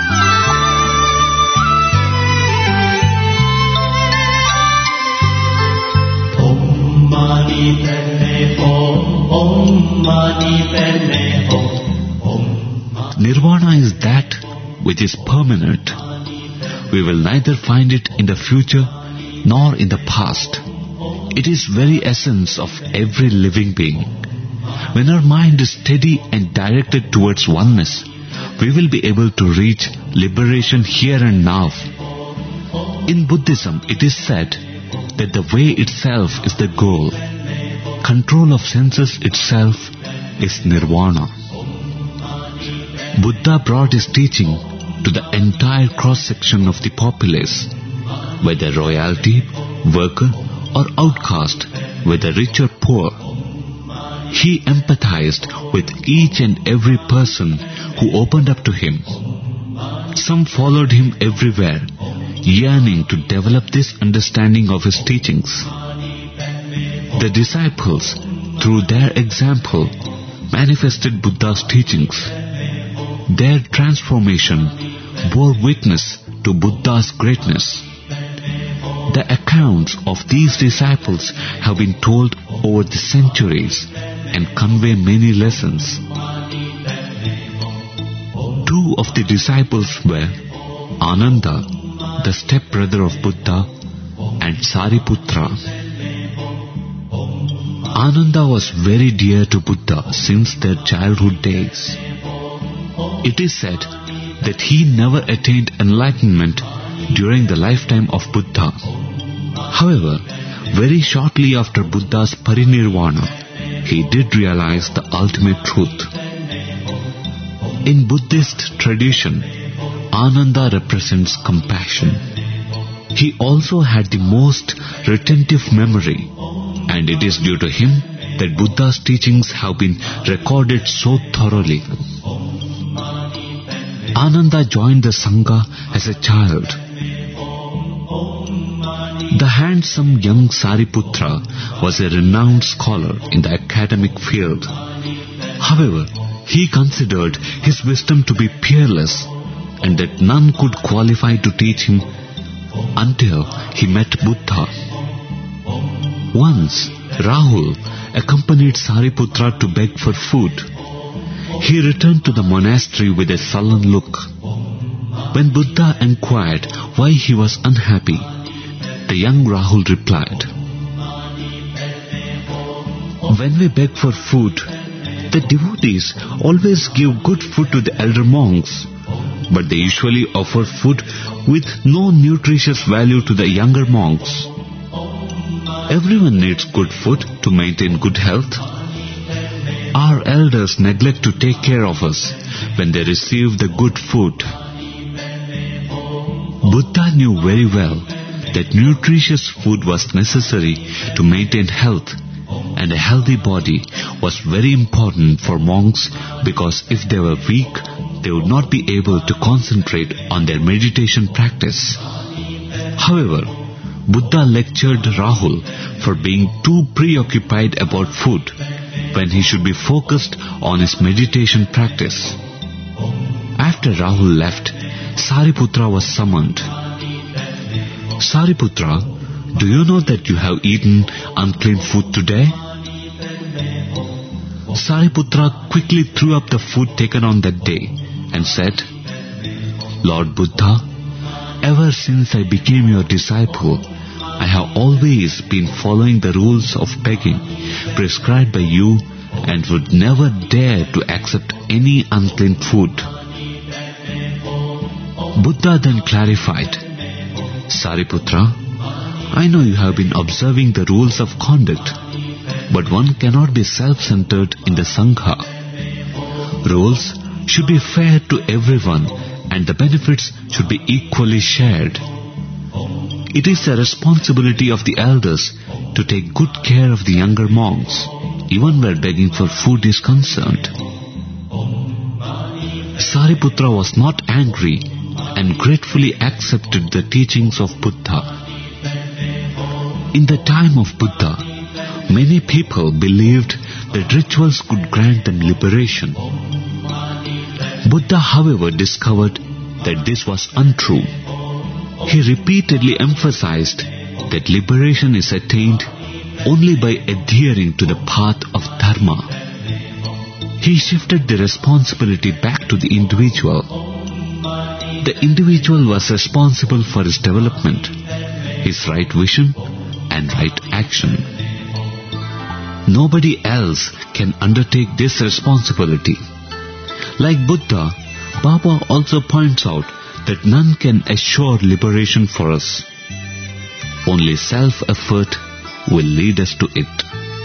Om Mani Padme Hum, Om Mani Padme Hum, Om Mani. Nirvana is that which is permanent. We will neither find it in the future nor in the past. It is very essence of every living being. When our mind is steady and directed towards oneness, we will be able to reach liberation here and now. In Buddhism, it is said that the way itself is the goal. Control of senses itself is nirvana. Buddha brought his teaching to the entire cross-section of the populace, whether royalty, worker or outcast, whether rich or poor. He empathized with each and every person who opened up to him. Some followed him everywhere, yearning to develop this understanding of his teachings. The disciples, through their example, manifested Buddha's teachings. Their transformation bore witness to Buddha's greatness. The accounts of these disciples have been told over the centuries and convey many lessons. Two of the disciples were Ananda, the stepbrother of Buddha, and Sariputra. Ananda was very dear to Buddha since their childhood days. It is said that he never attained enlightenment during the lifetime of Buddha. However, very shortly after Buddha's parinirvana, he did realize the ultimate truth. In Buddhist tradition, Ananda represents compassion. He also had the most retentive memory, and it is due to him that Buddha's teachings have been recorded so thoroughly. Ananda joined the Sangha as a child. The handsome young Sariputra was a renowned scholar in the academic field. However, he considered his wisdom to be peerless and that none could qualify to teach him until he met Buddha. Once, Rahul accompanied Sariputra to beg for food. He returned to the monastery with a sullen look. When Buddha inquired why he was unhappy, the young Rahul replied, "When we beg for food, the devotees always give good food to the elder monks, but they usually offer food with no nutritious value to the younger monks. Everyone needs good food to maintain good health. Our elders neglect to take care of us when they receive the good food." Buddha knew very well that nutritious food was necessary to maintain health, and a healthy body was very important for monks because if they were weak, they would not be able to concentrate on their meditation practice. However, Buddha lectured Rahul for being too preoccupied about food when he should be focused on his meditation practice. After Rahul left, Sariputra was summoned. "Sariputra, do you know that you have eaten unclean food today?" Sariputra quickly threw up the food taken on that day and said, "Lord Buddha, ever since I became your disciple, I have always been following the rules of begging prescribed by you and would never dare to accept any unclean food." Buddha then clarified, "Sariputra, I know you have been observing the rules of conduct, but one cannot be self-centered in the Sangha. Rules should be fair to everyone and the benefits should be equally shared. It is the responsibility of the elders to take good care of the younger monks, even where begging for food is concerned." Sariputra was not angry and gratefully accepted the teachings of Buddha. In the time of Buddha, many people believed that rituals could grant them liberation. Buddha, however, discovered that this was untrue. He repeatedly emphasized that liberation is attained only by adhering to the path of dharma. He shifted the responsibility back to the individual. The individual was responsible for his development, his right vision and right action. Nobody else can undertake this responsibility. Like Buddha, Baba also points out that none can assure liberation for us. Only self-effort will lead us to it.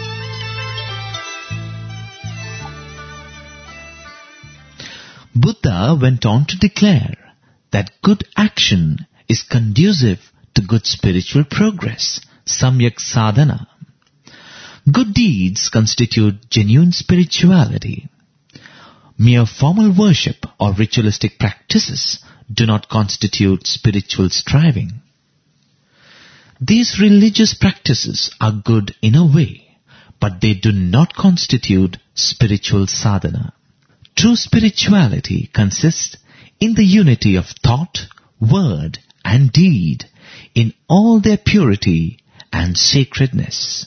Buddha went on to declare that good action is conducive to good spiritual progress, samyak sadhana. Good deeds constitute genuine spirituality. Mere formal worship or ritualistic practices do not constitute spiritual striving. These religious practices are good in a way, but they do not constitute spiritual sadhana. True spirituality consists in the unity of thought, word and deed in all their purity and sacredness.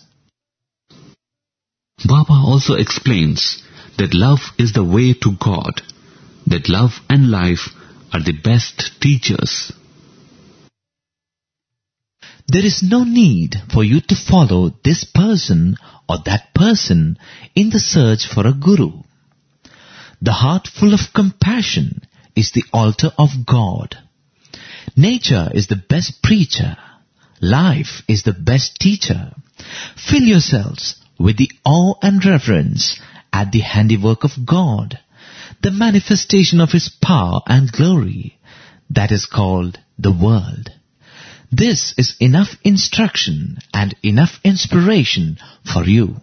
Baba also explains that love is the way to God, that love and life are the best teachers. There is no need for you to follow this person or that person in the search for a guru. The heart full of compassion is the altar of God. Nature is the best preacher. Life is the best teacher. Fill yourselves with the awe and reverence at the handiwork of God, the manifestation of His power and glory, that is called the world. This is enough instruction and enough inspiration for you.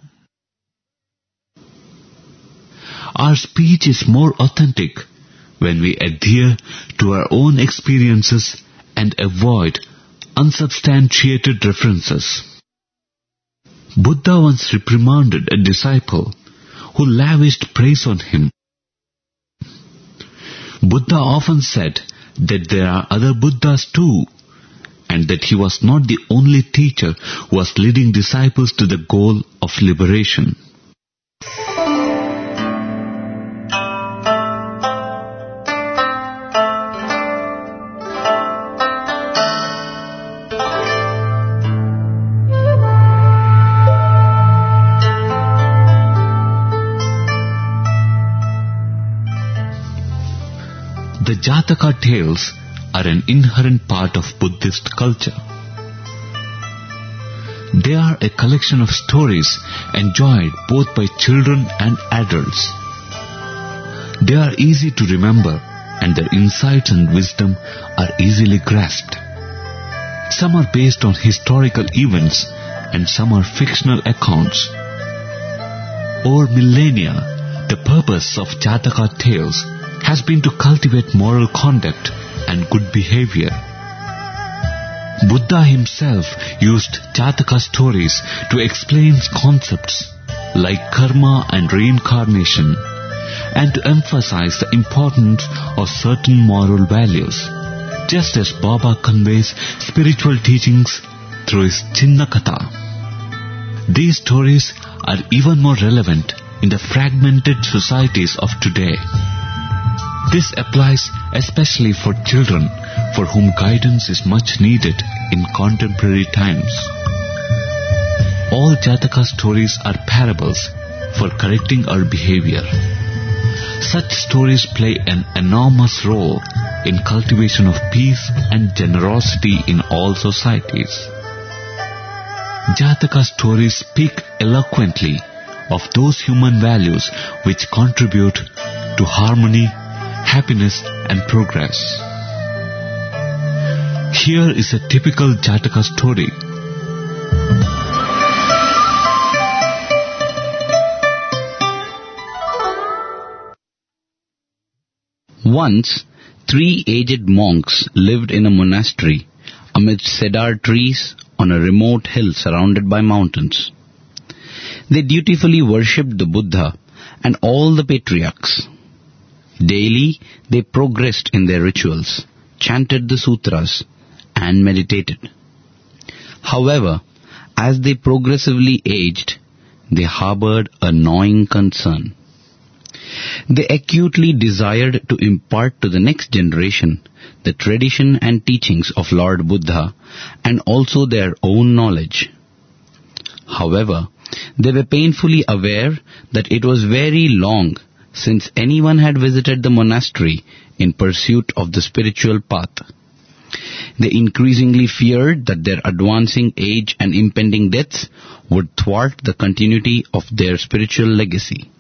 Our speech is more authentic when we adhere to our own experiences and avoid unsubstantiated references. Buddha once reprimanded a disciple who lavished praise on him. Buddha often said that there are other Buddhas too, and that he was not the only teacher who was leading disciples to the goal of liberation. The Jataka tales are an inherent part of Buddhist culture. They are a collection of stories enjoyed both by children and adults. They are easy to remember, and their insights and wisdom are easily grasped. Some are based on historical events and some are fictional accounts. Over millennia, the purpose of Jataka tales has been to cultivate moral conduct and good behavior. Buddha himself used Jataka stories to explain concepts like karma and reincarnation, and to emphasize the importance of certain moral values, just as Baba conveys spiritual teachings through his Chinna Katha. These stories are even more relevant in the fragmented societies of today. This applies especially for children, for whom guidance is much needed in contemporary times. All Jataka stories are parables for correcting our behavior. Such stories play an enormous role in cultivation of peace and generosity in all societies. Jataka stories speak eloquently of those human values which contribute to harmony, happiness and progress. Here is a typical Jataka story. Once, three aged monks lived in a monastery amidst cedar trees on a remote hill surrounded by mountains. They dutifully worshipped the Buddha and all the patriarchs. Daily, they progressed in their rituals, chanted the sutras, and meditated. However, as they progressively aged, they harbored a gnawing concern. They acutely desired to impart to the next generation the tradition and teachings of Lord Buddha and also their own knowledge. However, they were painfully aware that it was very long since anyone had visited the monastery in pursuit of the spiritual path. They increasingly feared that their advancing age and impending deaths would thwart the continuity of their spiritual legacy.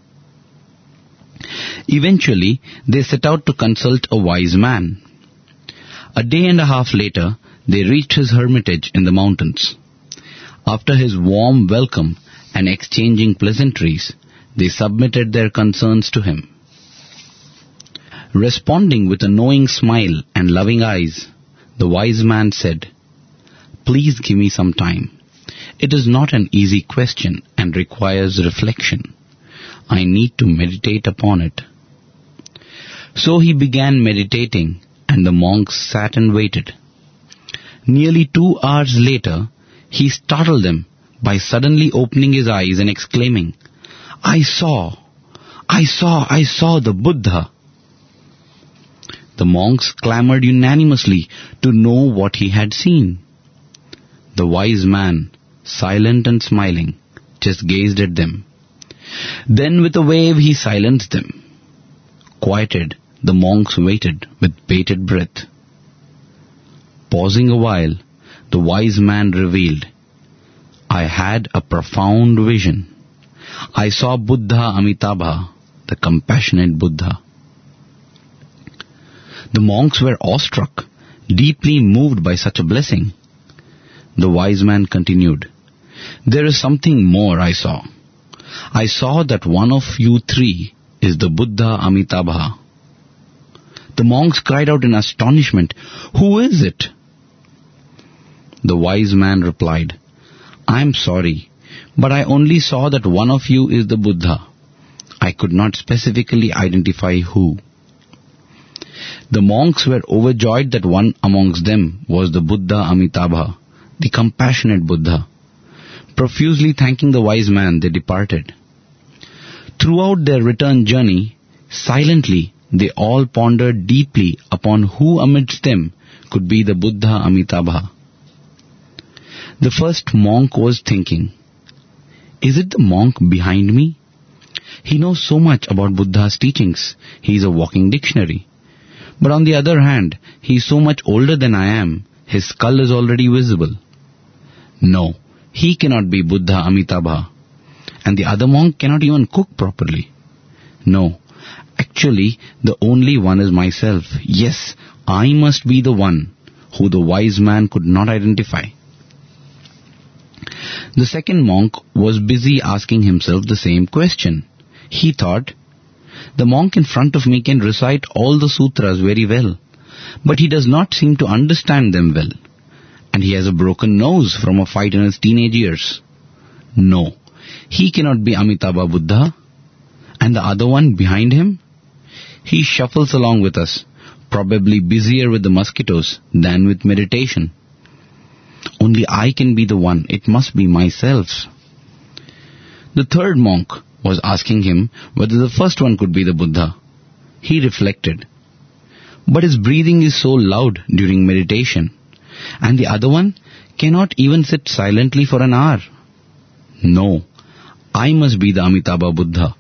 Eventually, they set out to consult a wise man. A day and a half later, they reached his hermitage in the mountains. After his warm welcome and exchanging pleasantries, they submitted their concerns to him. Responding with a knowing smile and loving eyes, the wise man said, "Please give me some time. It is not an easy question and requires reflection. I need to meditate upon it." So he began meditating, and the monks sat and waited. Nearly two hours later, he startled them by suddenly opening his eyes and exclaiming, I saw, I saw, I saw the Buddha." The monks clamored unanimously to know what he had seen. The wise man, silent and smiling, just gazed at them. Then with a wave he silenced them. Quieted, the monks waited with bated breath. Pausing a while, the wise man revealed, "I had a profound vision. I saw Buddha Amitabha, the compassionate Buddha." The monks were awestruck, deeply moved by such a blessing. The wise man continued, "There is something more I saw. I saw that one of you three is the Buddha Amitabha." The monks cried out in astonishment, "Who is it?" the wise man replied, I am sorry, but I only saw that one of you is the Buddha. I could not specifically identify who. The monks were overjoyed that one amongst them was the Buddha Amitabha, the compassionate Buddha. Profusely thanking the wise man, they departed. Throughout their return journey, silently they all pondered deeply upon who amidst them could be the Buddha Amitabha. The first monk was thinking, is it the monk behind me? He knows so much about Buddha's teachings. He is a walking dictionary. But on the other hand, he is so much older than I am. His skull is already visible. No, he cannot be Buddha Amitabha. And the other monk cannot even cook properly. No, actually, the only one is myself. Yes, I must be the one who the wise man could not identify. The second monk was busy asking himself the same question. He thought, the monk in front of me can recite all the sutras very well, but he does not seem to understand them well. And he has a broken nose from a fight in his teenage years. No, he cannot be Amitabha Buddha. And the other one behind him? He shuffles along with us, probably busier with the mosquitoes than with meditation. Only I can be the one. It must be myself. The third monk was asking him whether the first one could be the Buddha. He reflected. But his breathing is so loud during meditation, and the other one cannot even sit silently for an hour. No, I must be the Amitabha Buddha.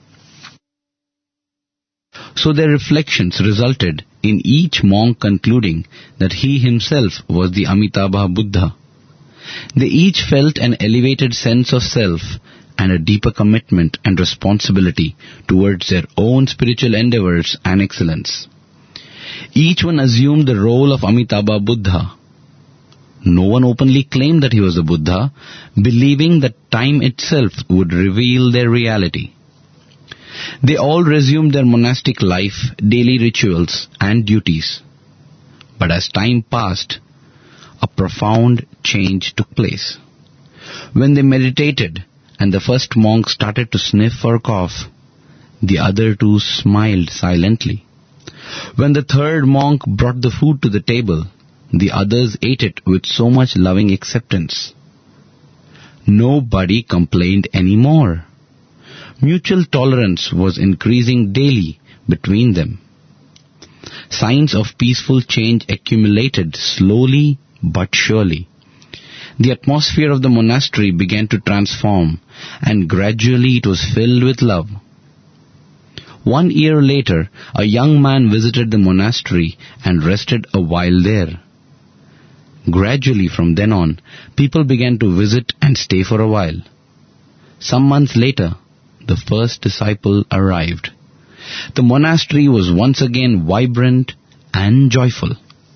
So their reflections resulted in each monk concluding that he himself was the Amitabha Buddha. They each felt an elevated sense of self and a deeper commitment and responsibility towards their own spiritual endeavors and excellence. Each one assumed the role of Amitabha Buddha. No one openly claimed that he was the Buddha, believing that time itself would reveal their reality. They all resumed their monastic life, daily rituals and duties. But as time passed, a profound change took place. When they meditated and the first monk started to sniff or cough, the other two smiled silently. When the third monk brought the food to the table, the others ate it with so much loving acceptance. Nobody complained anymore. Mutual tolerance was increasing daily between them. Signs of peaceful change accumulated slowly but surely. The atmosphere of the monastery began to transform, and gradually it was filled with love. One year later, a young man visited the monastery and rested a while there. Gradually from then on, people began to visit and stay for a while. Some months later, the first disciple arrived. The monastery was once again vibrant and joyful.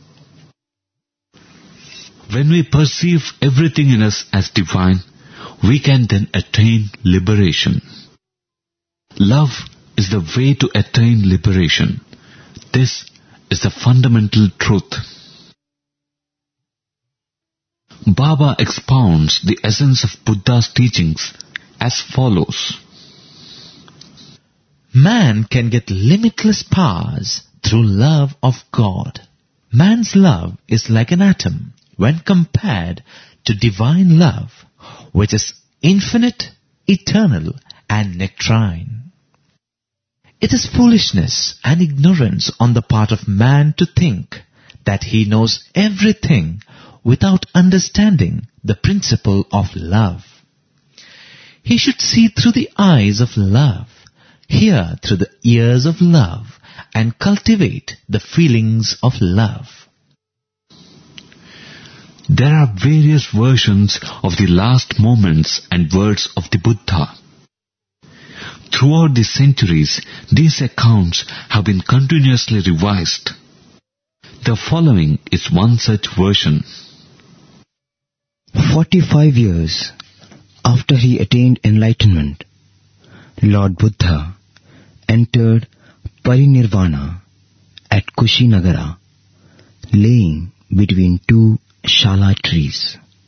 When we perceive everything in us as divine, we can then attain liberation. Love is the way to attain liberation. This is the fundamental truth. Baba expounds the essence of Buddha's teachings as follows. Man can get limitless powers through love of God. Man's love is like an atom when compared to divine love, which is infinite, eternal, and nectarine. It is foolishness and ignorance on the part of man to think that he knows everything without understanding the principle of love. He should see through the eyes of love, hear through the ears of love, and cultivate the feelings of love. There are various versions of the last moments and words of the Buddha. Throughout the centuries, these accounts have been continuously revised. The following is one such version. Forty-five years after he attained enlightenment, Lord Buddha entered Parinirvana at Kushinagara, laying between two shala trees.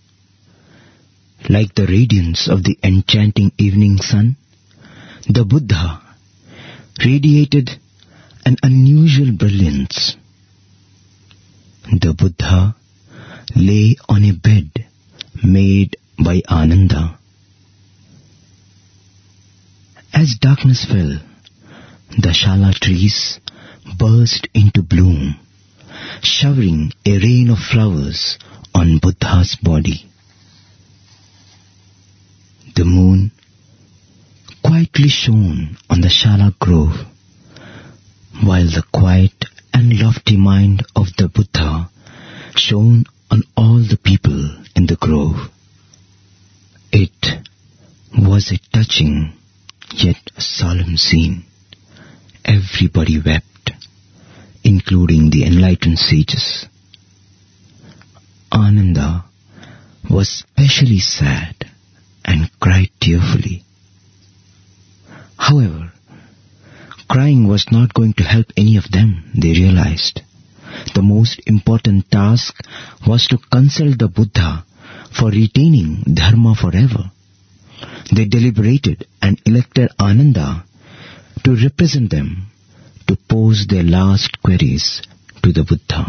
Like the radiance of the enchanting evening sun, the Buddha radiated an unusual brilliance. The Buddha lay on a bed made by Ananda. As darkness fell, the Shala trees burst into bloom, showering a rain of flowers on Buddha's body. The moon quietly shone on the Shala grove, while the quiet and lofty mind of the Buddha shone on all the people in the grove. It was a touching yet solemn scene. Everybody wept, including the enlightened sages. Ananda was specially sad and cried tearfully. However, crying was not going to help any of them, they realized. The most important task was to consult the Buddha for retaining dharma forever. They deliberated and elected Ananda to represent them, to pose their last queries to the Buddha.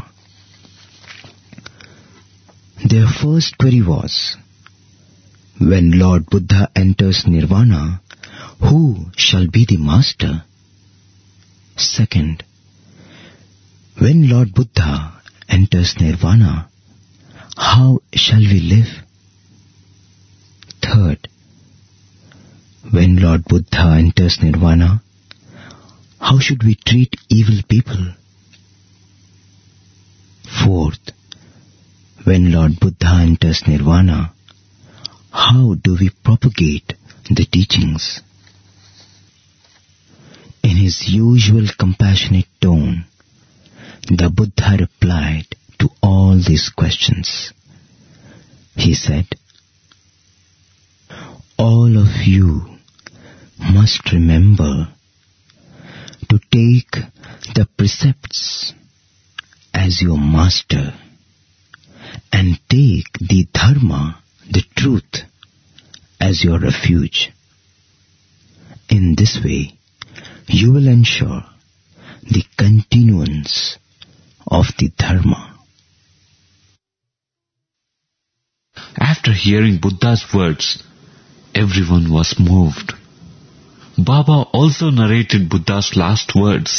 Their first query was, when Lord Buddha enters Nirvana, who shall be the master? Second, when Lord Buddha enters Nirvana, how shall we live? Third, when Lord Buddha enters Nirvana, how should we treat evil people? Fourth, when Lord Buddha enters Nirvana, how do we propagate the teachings? In his usual compassionate tone, the Buddha replied to all these questions. He said, all of you must remember to take the precepts as your master and take the dharma, the truth, as your refuge. In this way, you will ensure the continuance of the dharma. After hearing Buddha's words, everyone was moved. Baba also narrated Buddha's last words.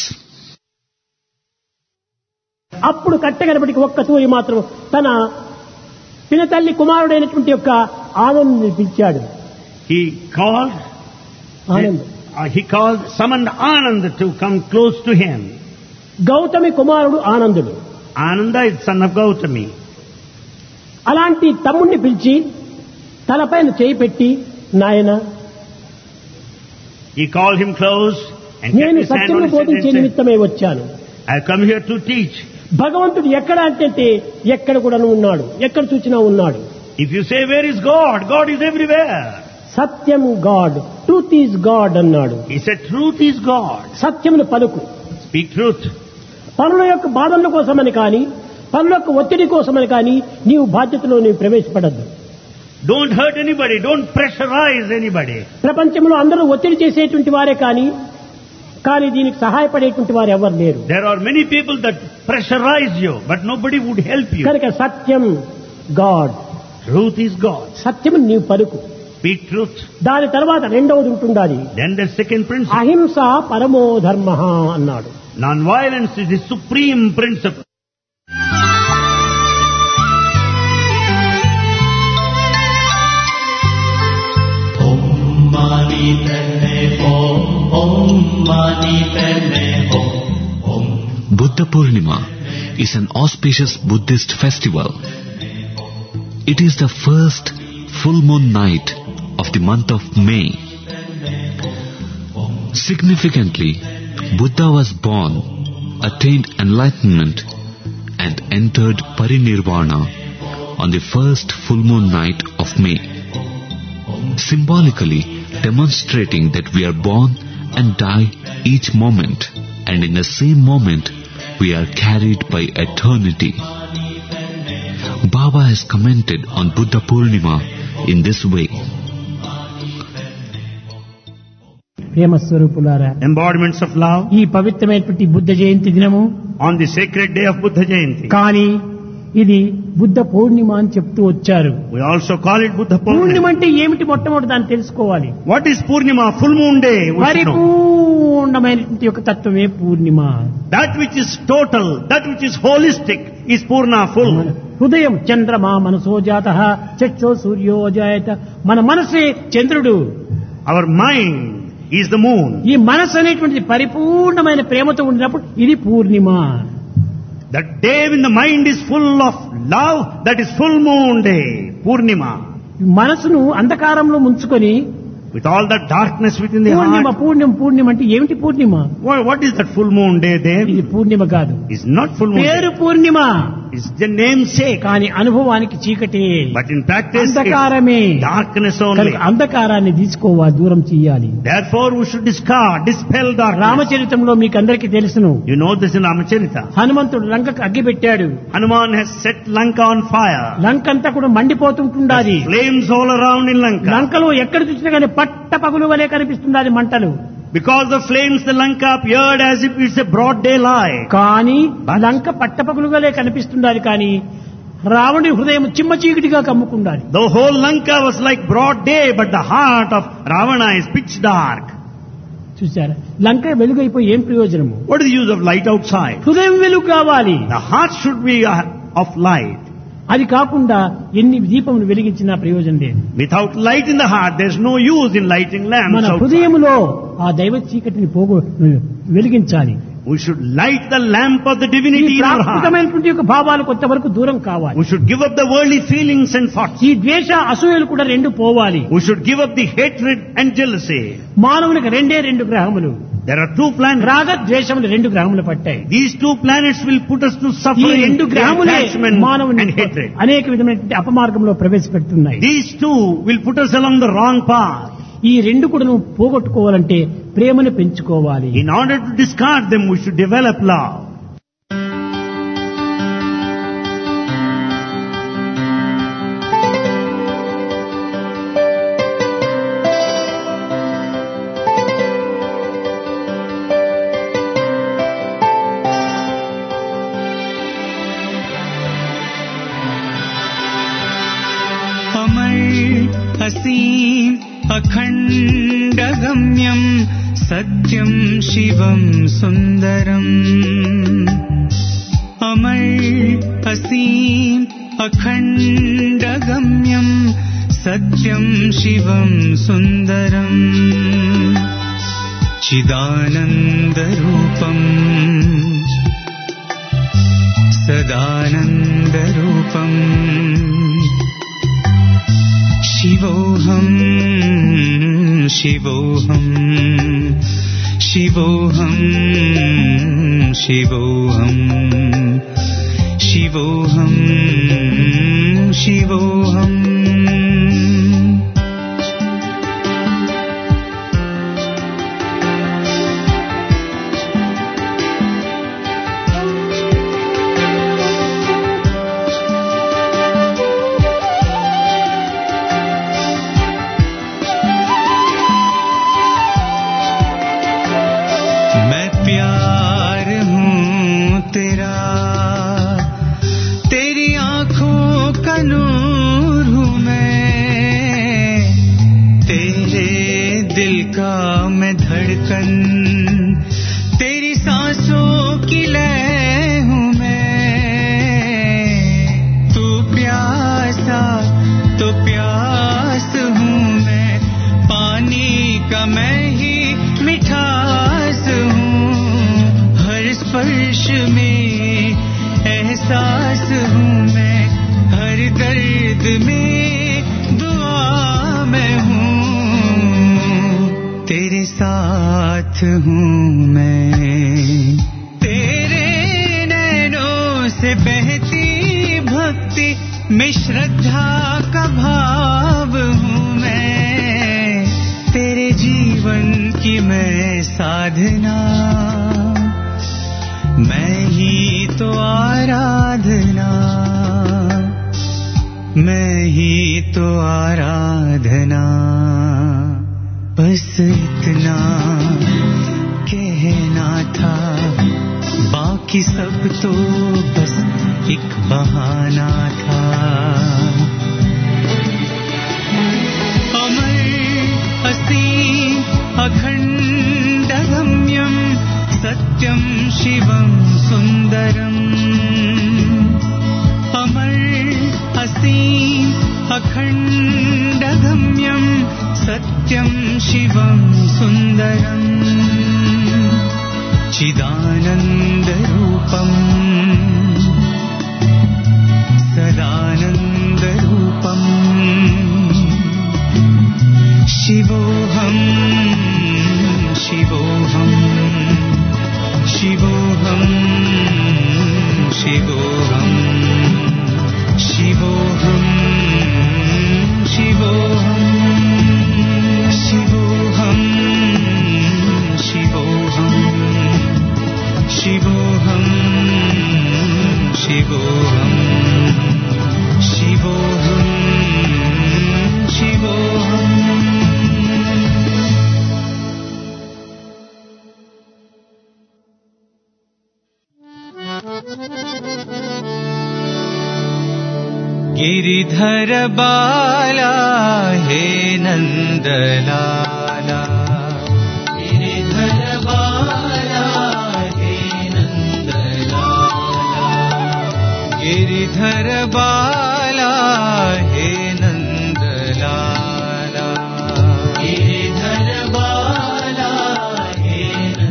అప్పుడు కట్టగడపటికి ఒక్క తూరి మాత్రం తన పినతల్లి కుమారుడైనటువంటి యొక్క ఆనందుని పిలిచాడు. He called Anand uh, he called summoned Anand to come close to him. Gautami కుమారుడు ఆనందుడు. Ananda is son of Gautami. అలాంటి తమ్ముణ్ణి పిలిచి తలపైన చేయి పెట్టి, నాయన, he called him close and kept నేను his hand on సత్యమును his head బోధించే and said, నిమిత్తమే వచ్చాను. I come here to teach. భగవంతుడు ఎక్కడ అంటే ఎక్కడ కూడా ఉన్నాడు, ఎక్కడ చూసినా ఉన్నాడు. If you say where is God, God is everywhere. సత్యం గాడ్, ట్రూత్ ఈజ్ గాడ్ అన్నాడు. He said truth is God. సత్యమును పలుకు. Speak truth. పనుల యొక్క బాధల కోసమని కానీ, పనుల యొక్క ఒత్తిడి కోసమని కానీ నీవు బాధ్యతలో నీవు ప్రవేశపడద్దు. Don't hurt anybody, don't pressurize anybody. ప్రపంచంలో అందరూ ఒత్తిడి చేసేటువంటి వారే కానీ కానీ దీనికి సహాయపడేటువంటి వారు ఎవరు లేరు. There are many people that pressurize you, but nobody would help you. కనుక సత్యం గాడ్, Truth is God. సత్యము నీవు పలుకు. Speak truth. దాని తర్వాత రెండవది ఉంటుంది. Then the second principle. అహింస పరమో ధర్మ అన్నాడు. Non-violence is the supreme principle. Om Mani Padme Hum, Om Mani Padme Hum, Om. Buddha Purnima is an auspicious Buddhist festival. It is the first full moon night of the month of May. Significantly, Buddha was born, attained enlightenment, and entered parinirvana on the first full moon night of May, symbolically demonstrating that we are born and die each moment, and in the same moment we are carried by eternity. Baba has commented on Buddha Purnima in this way. ప్రేమ స్వరూపులారా, embodiments of love, ఈ పవిత్రమైనటువంటి బుద్ధ జయంతి దినము on the sacred day of Buddha Jayanti. కానీ ఇది బుద్ధ పౌర్ణిమ అని చెప్తూ వచ్చారు. We also call it Buddha Purnima Purnima. అంటే ఏమిటి మొట్టమొదటి దాన్ని తెలుసుకోవాలి. What is Purnima? Full moon day. We should know. పరిపూర్ణమైనటువంటి యొక్క తత్వమే పూర్ణిమ. That which is total, that which is holistic is Purna, full. హృదయం చంద్రమా మనసో జాతః చక్షో సూర్యో జాయత. మన మనసే చంద్రుడు. Our mind is the moon. ఈ మనసు అనేటువంటిది పరిపూర్ణమైన ప్రేమతో ఉండినప్పుడు ఇది పూర్ణిమ. The day when the mind is full of love, that is full moon day, Purnima. మనసును అంధకారంలో ముంచుకొని With all that darkness within the Purnima heart. పూర్ణిమ పూర్ణిమ అంటే ఏమిటి పూర్ణిమ? What, what is that full moon day there? ఇది పూర్ణిమ కాదు. It's not full moon పేరు day. Purnima, It's the namesake. కానీ అనుభవానికి చీకటి, But in practice, అంధకారమే. it's darkness only. కనుక అంధకారాన్ని తీసుకోవాలి, దూరం చేయాలి. Therefore, we should discard, dispel darkness. రామచరితంలో మీకు అందరికీ తెలుసును. You know this in Ramacharita. హనుమంతుడు లంకకు అగ్గి పెట్టాడు. Hanuman has set Lanka on fire. లంక అంతా కూడా మండిపోతుంటుండాది. Flames all around in Lanka. లంకలో ఎక్కడ చూసినా కానీ పట్ట పగులు వలె కనిపిస్తుండాది మంటలు. Because of flames, the Lanka appeared as if it's a broad daylight. కానీ లంక పట్టపగులుగాలే కనిపిస్తుండాలి, కానీ రావణుడి హృదయం చిమ్మ చీకటిగా కమ్ముకుండాలి. The whole Lanka was like broad day, but the heart of Ravana is pitch dark. చూసారా, లంక వెలుగైపోయి ఏం ప్రయోజనము? What is the use of light outside? హృదయం వెలుగు కావాలి. The heart should be uh, of light. అది కాకుండా ఎన్ని దీపములు వెలిగించినా ప్రయోజనం లేదు. Without light in the heart, there's no use in lighting lamps మన outside. హృదయములో ఆ దైవ చీకటిని పోగొ వెలిగించాలి. We should light the lamp of the ఈ divinity in our heart. ప్రాకృతమైనటువంటి యొక్క భావాలు కొంతవరకు దూరం కావాలి. We should give up the worldly feelings and thoughts. ఈ ద్వేష అసూయలు కూడా రెండు పోవాలి. We should give up the hatred and jealousy. మానవునికి రెండే రెండు గ్రహములు, There are two planets. రాగ ద్వేషములు రెండు గ్రహములు పట్టాయి. These two planets will put us to ఈ suffering, రెండు గ్రహములే attachment మానవుని and hatred. అనేక విధమైనటువంటి అపమార్గంలో ప్రవేశపెడుతున్నాయి. These two will put us along the wrong path. ఈ రెండు కూడా నువ్వు పోగొట్టుకోవాలంటే ప్రేమను పెంచుకోవాలి. In order to discard them, we should develop love. असीम अखण्डगम्यं सत्यं शिवं सुन्दरम् अमर असीम अखण्डगम्यं सत्यं शिवं सुन्दरम् चिदानन्दरूपम् सदानन्दरूपम् शिवोऽहम् शिवोऽहम् शिवोऽहम् शिवोऽहम् शिवोऽहम् शिवोऽहम् तेरी सांसों की लय हूँ मैं, तू प्यासा तो प्यास हूँ मैं, पानी का मैं ही मिठास हूँ, हर स्पर्श में एहसास हूँ मैं, हर दर्द में दुआ मैं हूँ, तेरे साथ हूँ मैं, तेरे नैनों से बहती भक्ति में श्रद्धा का भाव हूँ मैं, तेरे जीवन की मैं साधना, मैं ही तो आराधना, मैं ही तो आराधना, बस इतना कहना था, बाकी सब तो बस एक बहाना था। अमर असीम अखंडगम्यं सत्यं शिवं सुंदरम्। अमर असीम अखंडगम्यं सत्यं शिवं सुंदरम्। चिदानन्दरूपम् सदानन्दरूपम् शिवोऽहम् शिवोऽहम् शिवोऽहम् शिवोऽहम् शिवोऽहम् शिवोऽहम् शिवोऽहम् शिवोऽहम् शिवोऽहम् शिवोऽहम् शिवोऽहम् शिवोऽहम्। गिरिधर बाला हे नंदलाला, गिरिधर बाला हे नंदलाला, गिरिधर बाला हे नंदलाला, गिरिधर बाला हे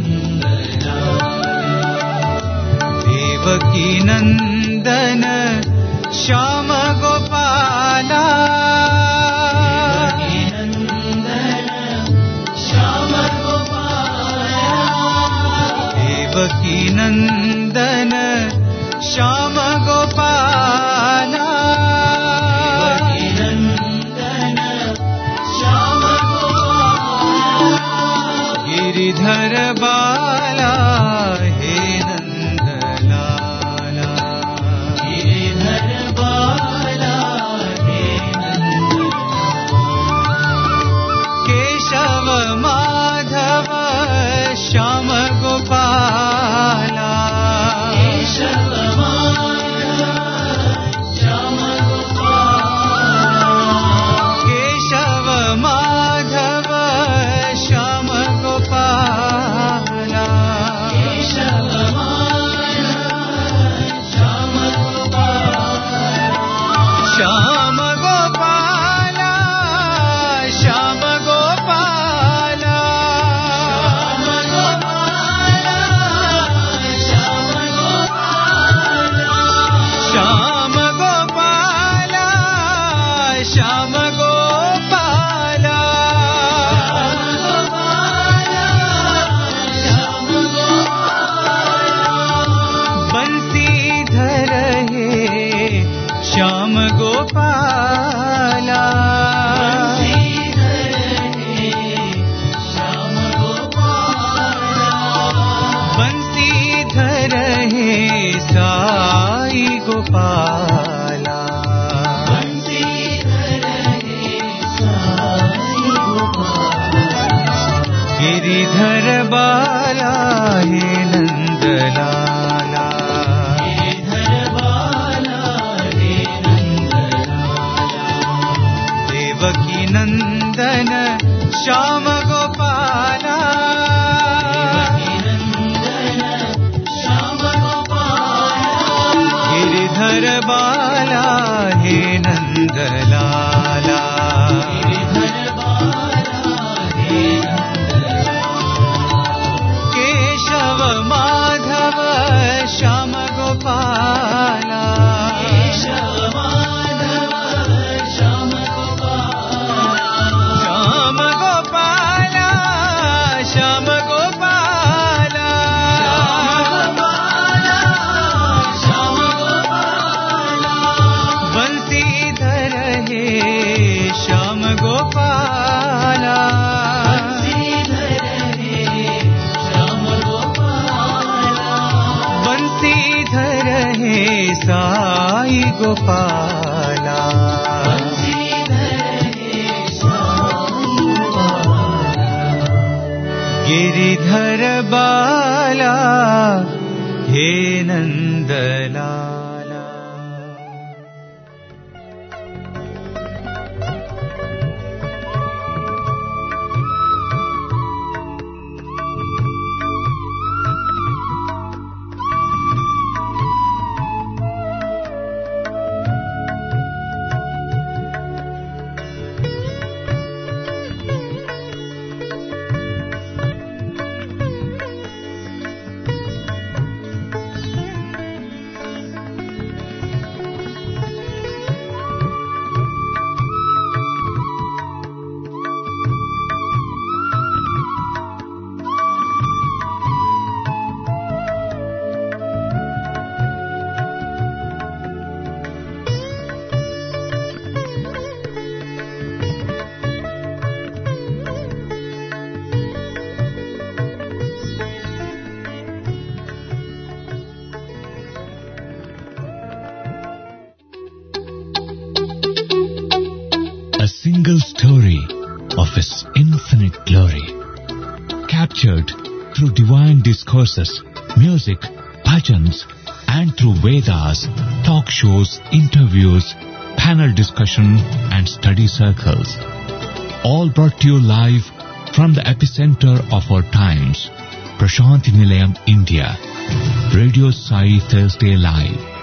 नंदलाला। देवकी नंदन श्याम गोपाला, देवकी नंदन श्याम गोपाला, देवकी नंदन श्याम गोपाला, देवकी नंदन श्याम गोपाला। गिरिधर बाला हे नंदलाला, गिरिधर बाला हे नंदलाला। केशव माधव श्याम गोपाला, केशव माधव श्याम गोपाला, केशव माधव श्याम गोपाला, केशव माधव श्याम गोपाला। श्याम गोपाला श्याम गोपाला, श्याम गोपाला श्याम गोपाला, श्याम गोपाला श्याम गोपाला। बंसीधर हे श्याम गोपाला, बंसीधर हे साई गोपाला, बंसीधर हे साई गोपाला। गिरिधर बाला हे नंदलाला, गिरिधर बाला हे नंदलाला। देवकी नंदन श्याम गोपाला, देवकी नंदन श्याम गोपाला। गिरिधर बाला हे नंदलाला, गिरिधर बाला हे नंदलाला। केशव माधव श्याम गोपाला, केशव माधव श्याम गोपाला, श्याम गोपाला श्याम गोपाला, श्याम गोपाला। बंसीधर हे श्याम गोपाला, बंसीधर हे श्याम गोपाला। बंसीधर हे साई गोपाला। गिरिधर बाला हे Nandlala. A single story of His infinite glory, captured through divine discourses, music, bhajans, and through Vedas, talk shows, interviews, panel discussion, and study circles. All brought to you live from the epicenter of our times, Prashanthi Nilayam, India. Radio Sai Thursday Live.